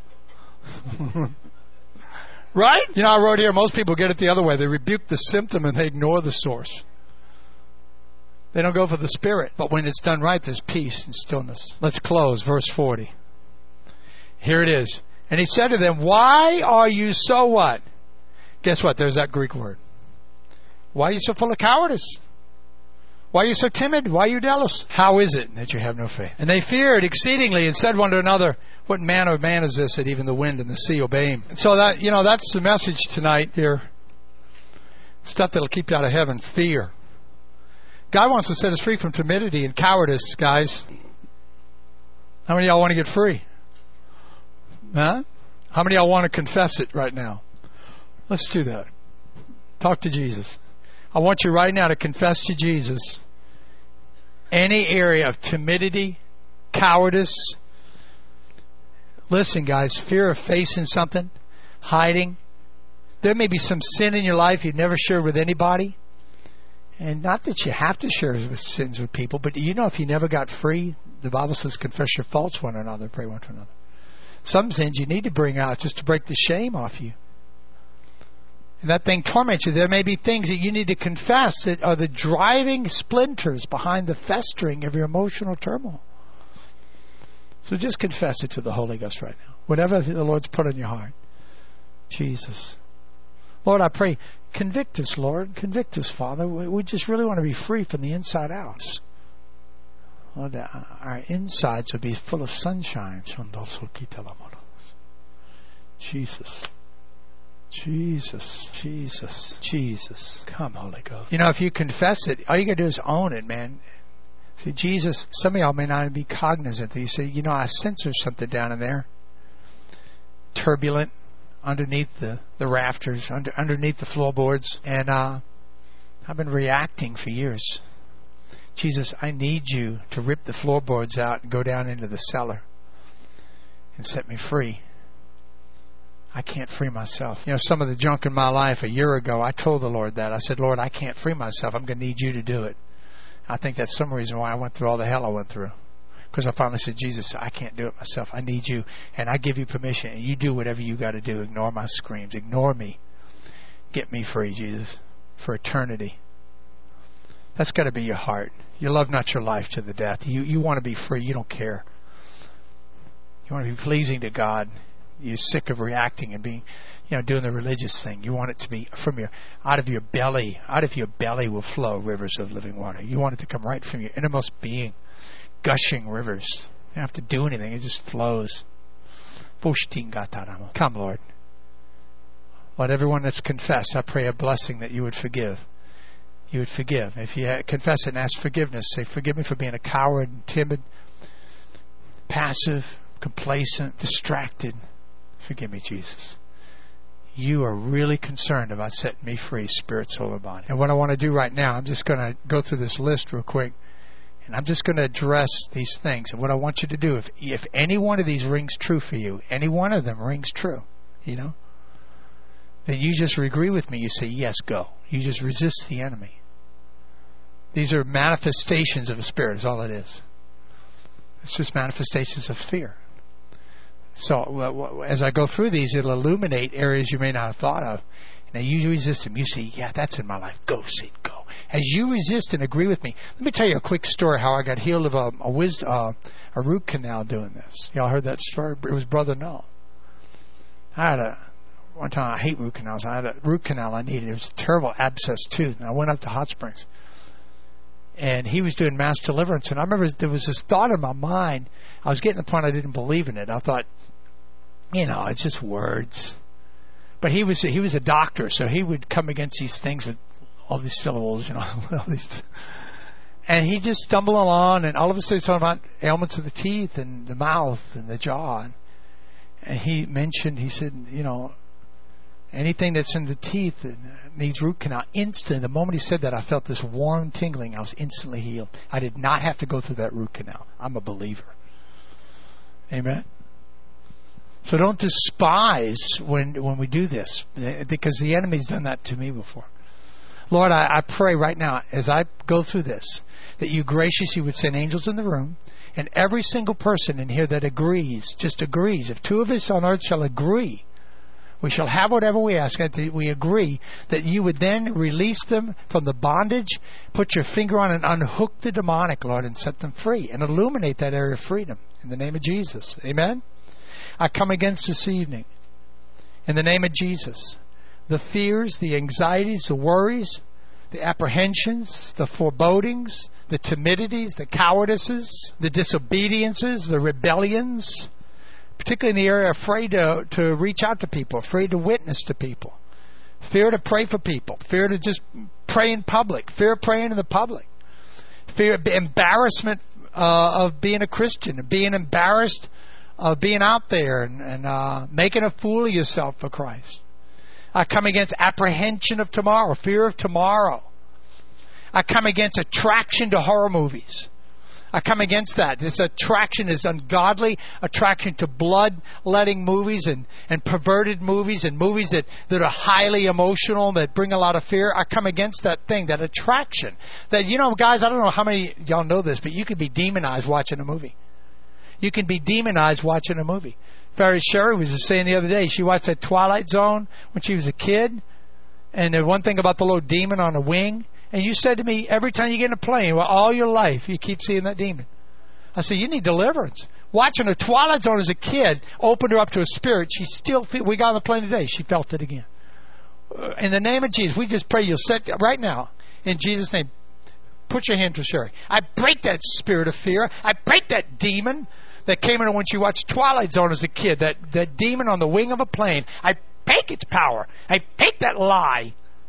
Speaker 2: Right? You know, I wrote here, most people get it the other way. They rebuke the symptom and they ignore the source. They don't go for the spirit. But when it's done right, there's peace and stillness. Let's close. Verse 40. Here it is. And He said to them, why are you so what? Guess what? There's that Greek word. Why are you so full of cowardice? Why are you so timid? Why are you jealous? How is it that you have no faith? And they feared exceedingly and said one to another, what manner of man is this that even the wind and the sea obey Him? So that, you know, that's the message tonight here. Stuff that'll keep you out of heaven. Fear. God wants to set us free from timidity and cowardice, guys. How many of y'all want to get free? Huh? How many of y'all want to confess it right now? Let's do that. Talk to Jesus. I want you right now to confess to Jesus any area of timidity, cowardice. Listen, guys, fear of facing something, hiding. There may be some sin in your life you've never shared with anybody. And not that you have to share sins with people, but you know if you never got free, the Bible says confess your faults one another, pray one to another. Some sins you need to bring out just to break the shame off you. And that thing torments you. There may be things that you need to confess that are the driving splinters behind the festering of your emotional turmoil. So just confess it to the Holy Ghost right now. Whatever the Lord's put on your heart. Jesus. Lord, I pray, convict us, Lord. Convict us, Father. We just really want to be free from the inside out. Lord, our insides will be full of sunshine. Jesus. Jesus, Jesus, Jesus. Come, Holy Ghost. You know, if you confess it, all you got to do is own it, man. See, Jesus, some of y'all may not be cognizant that you say, you know, I sense there's something down in there. Turbulent, underneath the rafters, underneath the floorboards. And I've been reacting for years. Jesus, I need you to rip the floorboards out and go down into the cellar and set me free. I can't free myself. Some of the junk in my life a year ago, I told the Lord that. I said, Lord, I can't free myself. I'm going to need you to do it. I think that's some reason why I went through all the hell I went through. Because I finally said, Jesus, I can't do it myself. I need you, and I give you permission, and you do whatever you got to do. Ignore my screams. Ignore me. Get me free, Jesus, for eternity. That's got to be your heart. You love not your life to the death. You want to be free. You don't care. You want to be pleasing to God. You're sick of reacting and being, doing the religious thing. You want it to be from out of your belly will flow rivers of living water. You want it to come right from your innermost being, gushing rivers. You don't have to do anything. It just flows. Come, Lord. Let everyone that's confessed, I pray a blessing that you would forgive. You would forgive. If you confess it and ask forgiveness, say, forgive me for being a coward and timid, passive, complacent, distracted. Forgive me, Jesus. You are really concerned about setting me free, spirit, soul, and body. And what I want to do right now, I'm just going to go through this list real quick, and I'm just going to address these things. And what I want you to do, if any one of these rings true for you, any one of them rings true, then you just agree with me. You say, yes, go. You just resist the enemy. These are manifestations of a spirit, is all it is. It's just manifestations of fear. So as I go through these, it'll illuminate areas you may not have thought of. Now you resist them. You say, yeah, that's in my life. Go, Satan, go. As you resist and agree with me, let me tell you a quick story how I got healed of a root canal doing this. Y'all heard that story? It was Brother Noel. One time I hate root canals. I had a root canal I needed. It was a terrible abscess tooth. And I went up to Hot Springs. And he was doing mass deliverance. And I remember there was this thought in my mind. I was getting to the point I didn't believe in it. I thought, it's just words. But he was a doctor, so he would come against these things with all these syllables, all these. And he just stumbled along, and all of a sudden he's talking about ailments of the teeth and the mouth and the jaw. And he said, anything that's in the teeth needs root canal. Instantly, the moment he said that, I felt this warm tingling. I was instantly healed. I did not have to go through that root canal. I'm a believer. Amen? So don't despise when we do this, because the enemy's done that to me before. Lord, I pray right now, as I go through this, that you graciously would send angels in the room, and every single person in here that agrees, just agrees. If two of us on earth shall agree, we shall have whatever we ask. We agree that you would then release them from the bondage, put your finger on and unhook the demonic, Lord, and set them free and illuminate that area of freedom in the name of Jesus. Amen? I come against this evening, in the name of Jesus, the fears, the anxieties, the worries, the apprehensions, the forebodings, the timidities, the cowardices, the disobediences, the rebellions, particularly in the area afraid to reach out to people, afraid to witness to people, fear to pray for people, fear to just pray in public, fear of praying in the public, fear of embarrassment of being a Christian, and being embarrassed of being out there and making a fool of yourself for Christ. I come against apprehension of tomorrow, fear of tomorrow. I come against attraction to horror movies. I come against that. This attraction is ungodly, attraction to blood-letting movies and perverted movies and movies that are highly emotional, that bring a lot of fear. I come against that thing, that attraction. That, guys, I don't know how many of y'all know this, but you can be demonized watching a movie. You can be demonized watching a movie. Sherry was just saying the other day, she watched that Twilight Zone when she was a kid, and the one thing about the little demon on a wing, and you said to me, every time you get in a plane, all your life, you keep seeing that demon. I said, you need deliverance. Watching a Twilight Zone as a kid opened her up to a spirit. She still, we got on the plane today, she felt it again. In the name of Jesus, we just pray you'll set, right now, in Jesus' name, put your hand to Sherry. I break that spirit of fear. I break that demon that came in when she watched Twilight Zone as a kid, that demon on the wing of a plane. I break its power. I break that lie.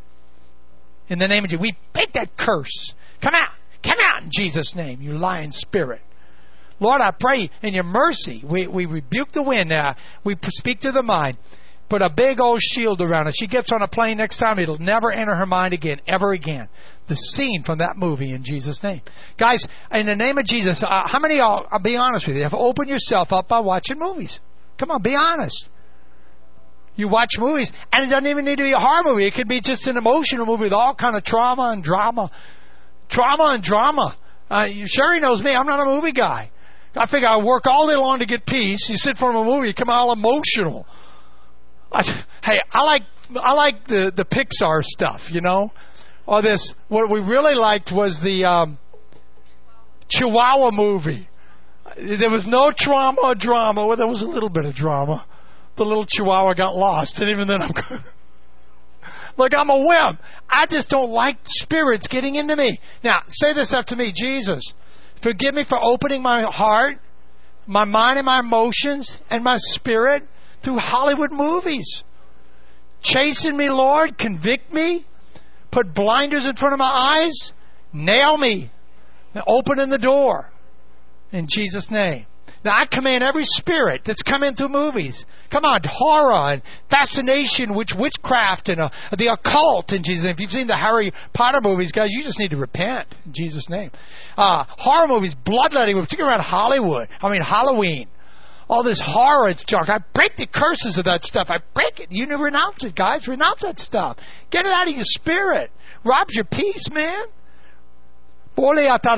Speaker 2: In the name of Jesus, we break that curse. Come out in Jesus' name, you lying spirit. Lord, I pray in your mercy, we rebuke the wind. We speak to the mind. Put a big old shield around it. She gets on a plane next time, it'll never enter her mind again, ever again. The scene from that movie in Jesus' name. Guys, in the name of Jesus, how many of y'all, I'll be honest with you, have opened yourself up by watching movies? Come on, be honest. You watch movies, and it doesn't even need to be a horror movie. It could be just an emotional movie with all kind of trauma and drama. Trauma and drama. Sherry knows me. I'm not a movie guy. I figure I work all day long to get peace. You sit for a movie, you come out all emotional. Hey, I like the Pixar stuff, you know. Or this. What we really liked was the Chihuahua movie. There was no trauma or drama. Well, there was a little bit of drama. The little Chihuahua got lost, and even then I'm look, I'm a wimp. I just don't like spirits getting into me. Now, say this after me. Jesus, forgive me for opening my heart, my mind and my emotions, and my spirit through Hollywood movies. Chasten me, Lord. Convict me. Put blinders in front of my eyes. Nail me. Open in the door. In Jesus' name. Now, I command every spirit that's come into movies. Come on, horror and fascination, witchcraft and the occult in Jesus' name. If you've seen the Harry Potter movies, guys, you just need to repent in Jesus' name. Horror movies, bloodletting, particularly around Hollywood. I mean, Halloween. All this horror, it's junk. I break the curses of that stuff. I break it. You renounce it, guys. Renounce that stuff. Get it out of your spirit. Robs your peace, man. All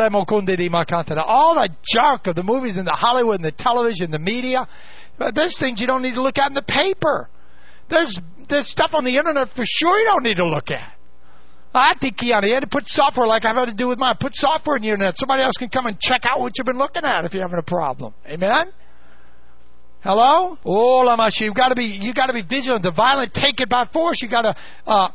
Speaker 2: that junk of the movies and the Hollywood and the television, the media, there's things you don't need to look at in the paper. There's stuff on the internet for sure you don't need to look at. I think you had to put software like I've had to do with mine. Put software in the internet. Somebody else can come and check out what you've been looking at if you're having a problem. Amen? Hello? Oh, Lamashi, you got to be vigilant. The violent take it by force. You got to.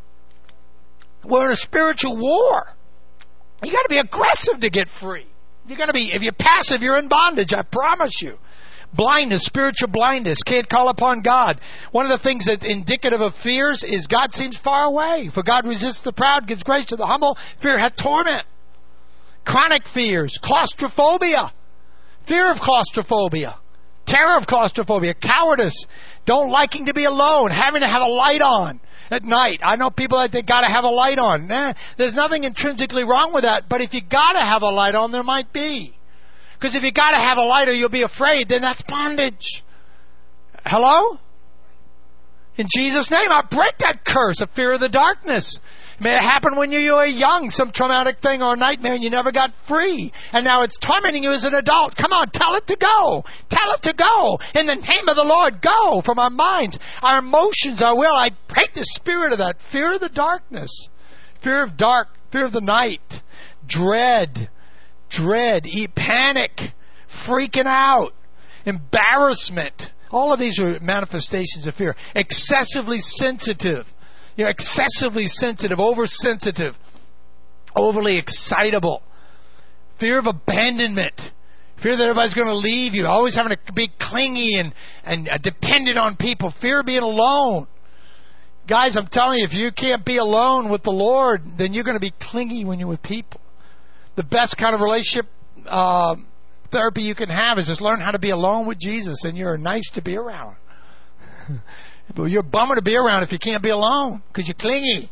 Speaker 2: We're in a spiritual war. You got to be aggressive to get free. You got to be. If you're passive, you're in bondage. I promise you. Blindness, spiritual blindness. Can't call upon God. One of the things that's indicative of fears is God seems far away. For God resists the proud, gives grace to the humble. Fear hath torment. Chronic fears, claustrophobia, fear of claustrophobia, terror of claustrophobia, cowardice, don't liking to be alone, having to have a light on at night. I know people that they got to have a light on. There's nothing intrinsically wrong with that, but if you got to have a light on, there might be. Because if you got to have a light or you'll be afraid, then that's bondage. Hello? In Jesus' name, I break that curse of fear of the darkness. It may have happened when you were young, some traumatic thing or a nightmare, and you never got free. And now it's tormenting you as an adult. Come on, tell it to go. Tell it to go. In the name of the Lord, go from our minds, our emotions, our will. I break the spirit of that. Fear of the darkness. Fear of dark. Fear of the night. Dread, panic, freaking out, embarrassment. All of these are manifestations of fear. Excessively sensitive. You're excessively sensitive, oversensitive, overly excitable. Fear of abandonment. Fear that everybody's going to leave you. Always having to be clingy and dependent on people. Fear of being alone. Guys, I'm telling you, if you can't be alone with the Lord, then you're going to be clingy when you're with people. The best kind of relationship therapy you can have is just learn how to be alone with Jesus, and you're nice to be around. But you're a bummer to be around if you can't be alone because you're clingy.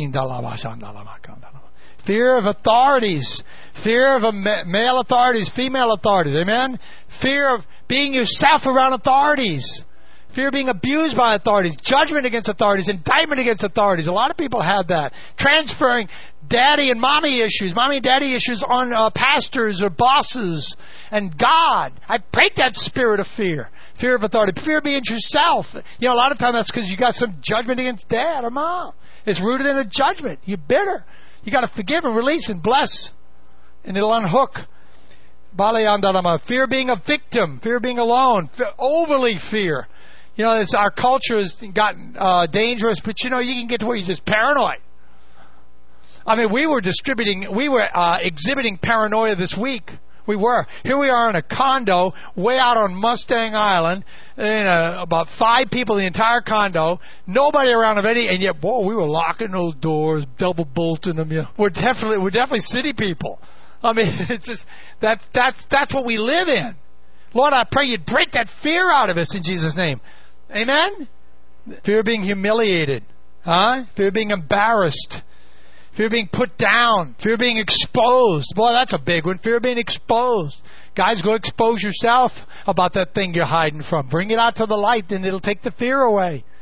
Speaker 2: Fear of authorities. Fear of male authorities, female authorities. Amen? Fear of being yourself around authorities. Fear of being abused by authorities. Judgment against authorities. Indictment against authorities. A lot of people have that. Transferring daddy and mommy issues, mommy and daddy issues on pastors or bosses and God. I break that spirit of fear. Fear of authority. Fear of being yourself. You know, a lot of times that's because you got some judgment against dad or mom. It's rooted in a judgment. You're bitter. You got to forgive and release and bless. And it'll unhook. Fear of being a victim. Fear of being alone. Overly fear. You know, our culture has gotten dangerous, but you know, you can get to where you're just paranoid. I mean, we were exhibiting paranoia this week. We were. Here we are in a condo way out on Mustang Island. About 5 people in the entire condo. Nobody around of any, and yet, we were locking those doors, double bolting them. You know. We're definitely city people. I mean, it's just that's what we live in. Lord, I pray you'd break that fear out of us in Jesus' name. Amen? Fear of being humiliated. Fear of being embarrassed. Fear of being put down. Fear of being exposed. Boy, that's a big one. Fear of being exposed. Guys, go expose yourself about that thing you're hiding from. Bring it out to the light, and it'll take the fear away.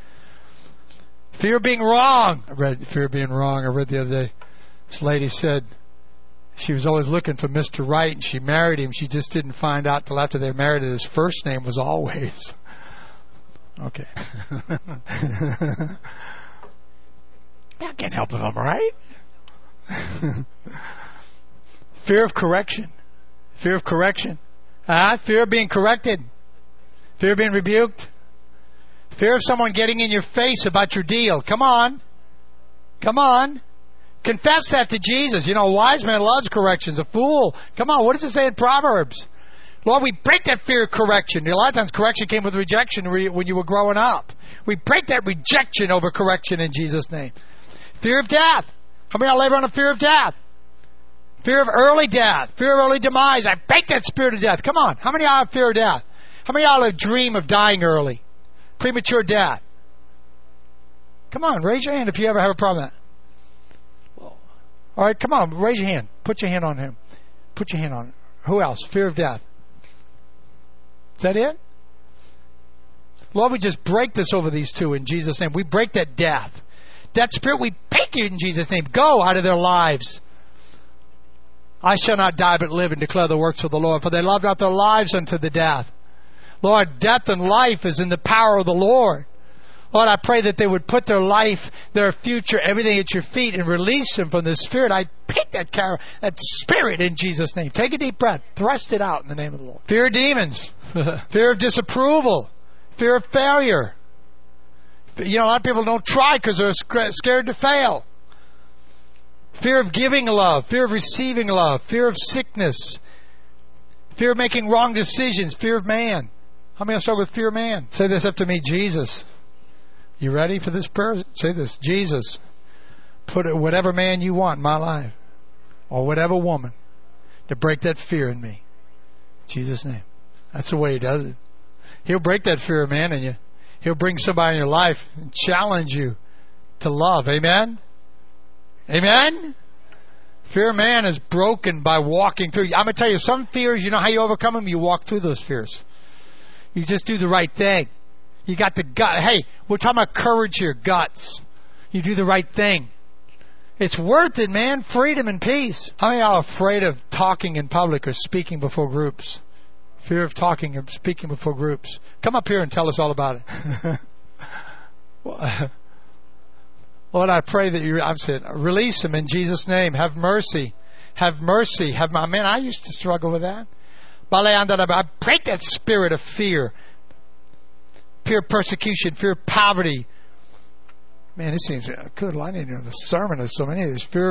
Speaker 2: Fear of being wrong. I read fear of being wrong. I read the other day. This lady said she was always looking for Mr. Right, and she married him. She just didn't find out till after they married that his first name was Always. Okay. I can't help if I'm right. Fear of correction. Fear of correction. Fear of being corrected. Fear of being rebuked. Fear of someone getting in your face about your deal. Come on. Come on. Confess that to Jesus. You know, a wise man loves corrections. A fool. Come on. What does it say in Proverbs? Lord, we break that fear of correction. A lot of times correction came with rejection when you were growing up. We break that rejection over correction in Jesus' name. Fear of death. How many of y'all labor on the fear of death? Fear of early death. Fear of early demise. I break that spirit of death. Come on. How many of y'all have fear of death? How many of y'all have dream of dying early? Premature death. Come on. Raise your hand if you ever have a problem with that. All right. Come on. Raise your hand. Put your hand on him. Put your hand on him. Who else? Fear of death. Is that it? Lord, we just break this over these two in Jesus' name. We break that death. That spirit, we break it in Jesus' name. Go out of their lives. I shall not die but live and declare the works of the Lord, for they loved not their lives unto the death. Lord, death and life is in the power of the Lord. Lord, I pray that they would put their life, their future, everything at your feet and release them from this spirit. I pick that spirit in Jesus' name. Take a deep breath. Thrust it out in the name of the Lord. Fear of demons. Fear of disapproval. Fear of failure. You know, a lot of people don't try because they're scared to fail. Fear of giving love. Fear of receiving love. Fear of sickness. Fear of making wrong decisions. Fear of man. How many will start with fear of man? Say this after me. Jesus. You ready for this prayer? Say this. Jesus, put whatever man you want in my life, or whatever woman, to break that fear in me. In Jesus' name. That's the way He does it. He'll break that fear of man in you. He'll bring somebody in your life and challenge you to love. Amen? Amen? Fear of man is broken by walking through. I'm going to tell you, some fears, you know how you overcome them? You walk through those fears. You just do the right thing. You got the gut. Hey, we're talking about courage here, guts. You do the right thing. It's worth it, man. Freedom and peace. How many of y'all are afraid of talking in public or speaking before groups? Fear of talking or speaking before groups. Come up here and tell us all about it. Lord, I pray that I'm saying, release them in Jesus' name. Have mercy. Have mercy. Man, I used to struggle with that. I break that spirit of fear. Fear of persecution, fear of poverty. Man, this seems good. I didn't know the sermon of so many of these. Fear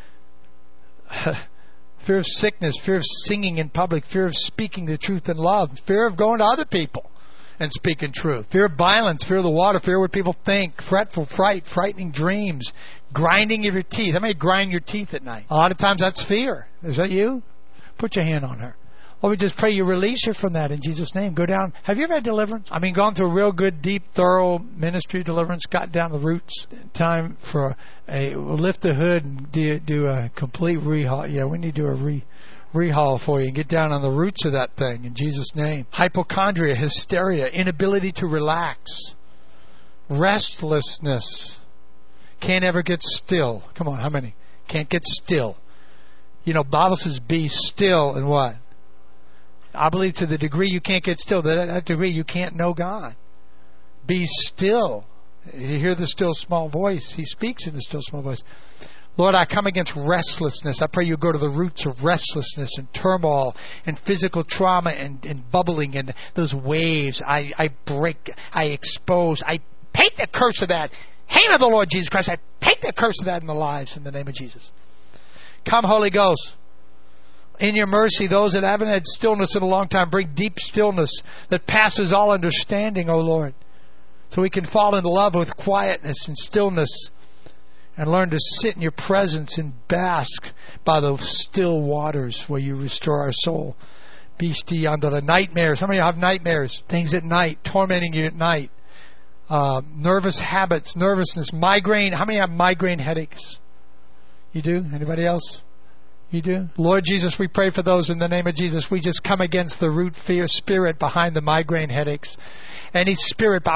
Speaker 2: of sickness, fear of singing in public, fear of speaking the truth in love, fear of going to other people and speaking truth, fear of violence, fear of the water, fear of what people think, fretful fright, frightening dreams, grinding of your teeth. How many grind your teeth at night? A lot of times that's fear. Is that you? Put your hand on her. Well, we just pray you release her from that in Jesus' name. Go down. Have you ever had deliverance? I mean, gone through a real good, deep, thorough ministry deliverance, got down to the roots. Time for we'll lift the hood and do a complete rehaul. Yeah, we need to do a rehaul for you and get down on the roots of that thing in Jesus' name. Hypochondria, hysteria, inability to relax, restlessness, can't ever get still. Come on, how many? Can't get still. You know, Bible says be still and what? I believe to the degree you can't get still, that degree you can't know God. Be still. You hear the still small voice. He speaks in the still small voice. Lord, I come against restlessness. I pray you go to the roots of restlessness and turmoil and physical trauma and bubbling and those waves. I break, I expose, I paint the curse of that. Hand of the Lord Jesus Christ, I paint the curse of that in the lives in the name of Jesus. Come, Holy Ghost. In your mercy, those that haven't had stillness in a long time, bring deep stillness that passes all understanding, O Lord, so we can fall in love with quietness and stillness and learn to sit in your presence and bask by the still waters where you restore our soul. Bishti under the nightmares. How many of you have nightmares? Things at night, tormenting you at night. Nervous habits, nervousness, migraine. How many have migraine headaches? You do? Anybody else? You do? Lord Jesus, we pray for those in the name of Jesus. We just come against the root fear spirit behind the migraine headaches. Any spirit, we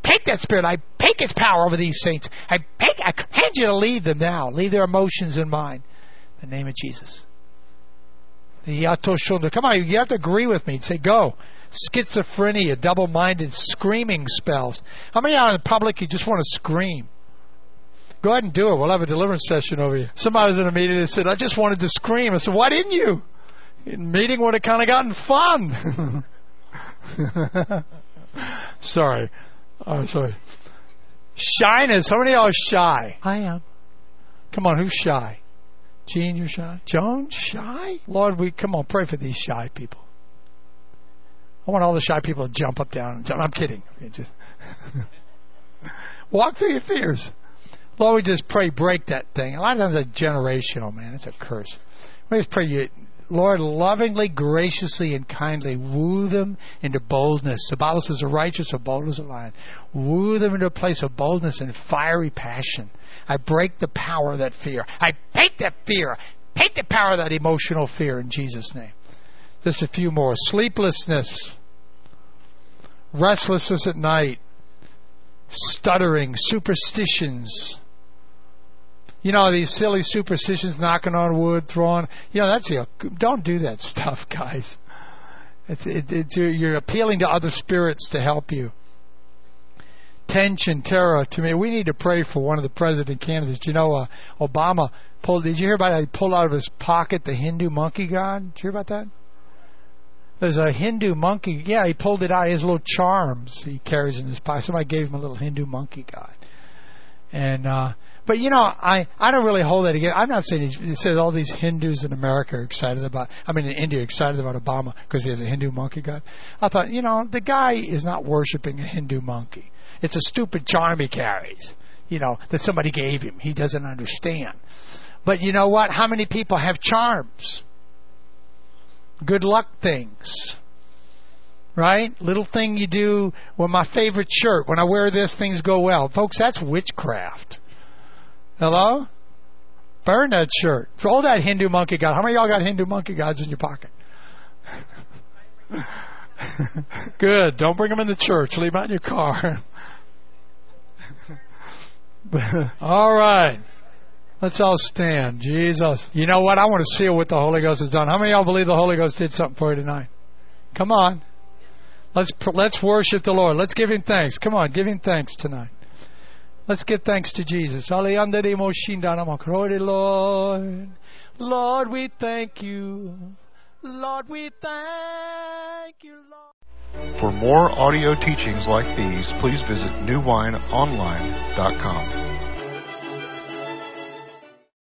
Speaker 2: break that spirit. I break its power over these saints. I command you to leave them now. Leave their emotions in mine. In the name of Jesus. Come on, you have to agree with me. Say, go. Schizophrenia, double-minded, screaming spells. How many out in public you just want to scream? Go ahead and do it. We'll have a deliverance session over you. Somebody was in a meeting that said, I just wanted to scream. I said, why didn't you? Meeting would have kind of gotten fun. Sorry. Oh, sorry. Shyness. How many of y'all are shy? I am. Come on, who's shy? Gene, you're shy? Joan, shy? Lord, come on, pray for these shy people. I want all the shy people to jump up, down, and jump. I'm kidding. Just walk through your fears. Lord, we just pray, break that thing. A lot of times it's generational, man. It's a curse. We just pray you, Lord, lovingly, graciously, and kindly woo them into boldness. The Bible says the righteous are bold as a lion. Woo them into a place of boldness and fiery passion. I break the power of that fear. I break that fear. Take the power of that emotional fear in Jesus' name. Just a few more. Sleeplessness, restlessness at night, stuttering, superstitions. You know, these silly superstitions, knocking on wood, throwing. You know, don't do that stuff, guys. You're appealing to other spirits to help you. Tension, terror. To me, we need to pray for one of the president candidates. You know, Obama pulled. Did you hear about how he pulled out of his pocket the Hindu monkey god? Did you hear about that? There's a Hindu monkey. Yeah, he pulled it out. His little charms he carries in his pocket. Somebody gave him a little Hindu monkey god. And but you know, I don't really hold that against. I'm not saying he says all these Hindus in America are excited about. I mean, in India are excited about Obama because he has a Hindu monkey god. I thought, you know, the guy is not worshiping a Hindu monkey. It's a stupid charm he carries, you know, that somebody gave him. He doesn't understand. But you know what? How many people have charms? Good luck things. Right? Little thing you do. Well, my favorite shirt. When I wear this, things go well. Folks, that's witchcraft. Hello? Burn that shirt. Throw that Hindu monkey god. How many of y'all got Hindu monkey gods in your pocket? Good. Don't bring them in the church. Leave them out in your car. All right. Let's all stand. Jesus. You know what? I want to see what the Holy Ghost has done. How many of y'all believe the Holy Ghost did something for you tonight? Come on. Let's worship the Lord. Let's give Him thanks. Come on, give Him thanks tonight. Let's give thanks to Jesus. Lord, Lord, we thank you. Lord, we thank you, Lord.
Speaker 1: For more audio teachings like these, please visit newwineonline.com.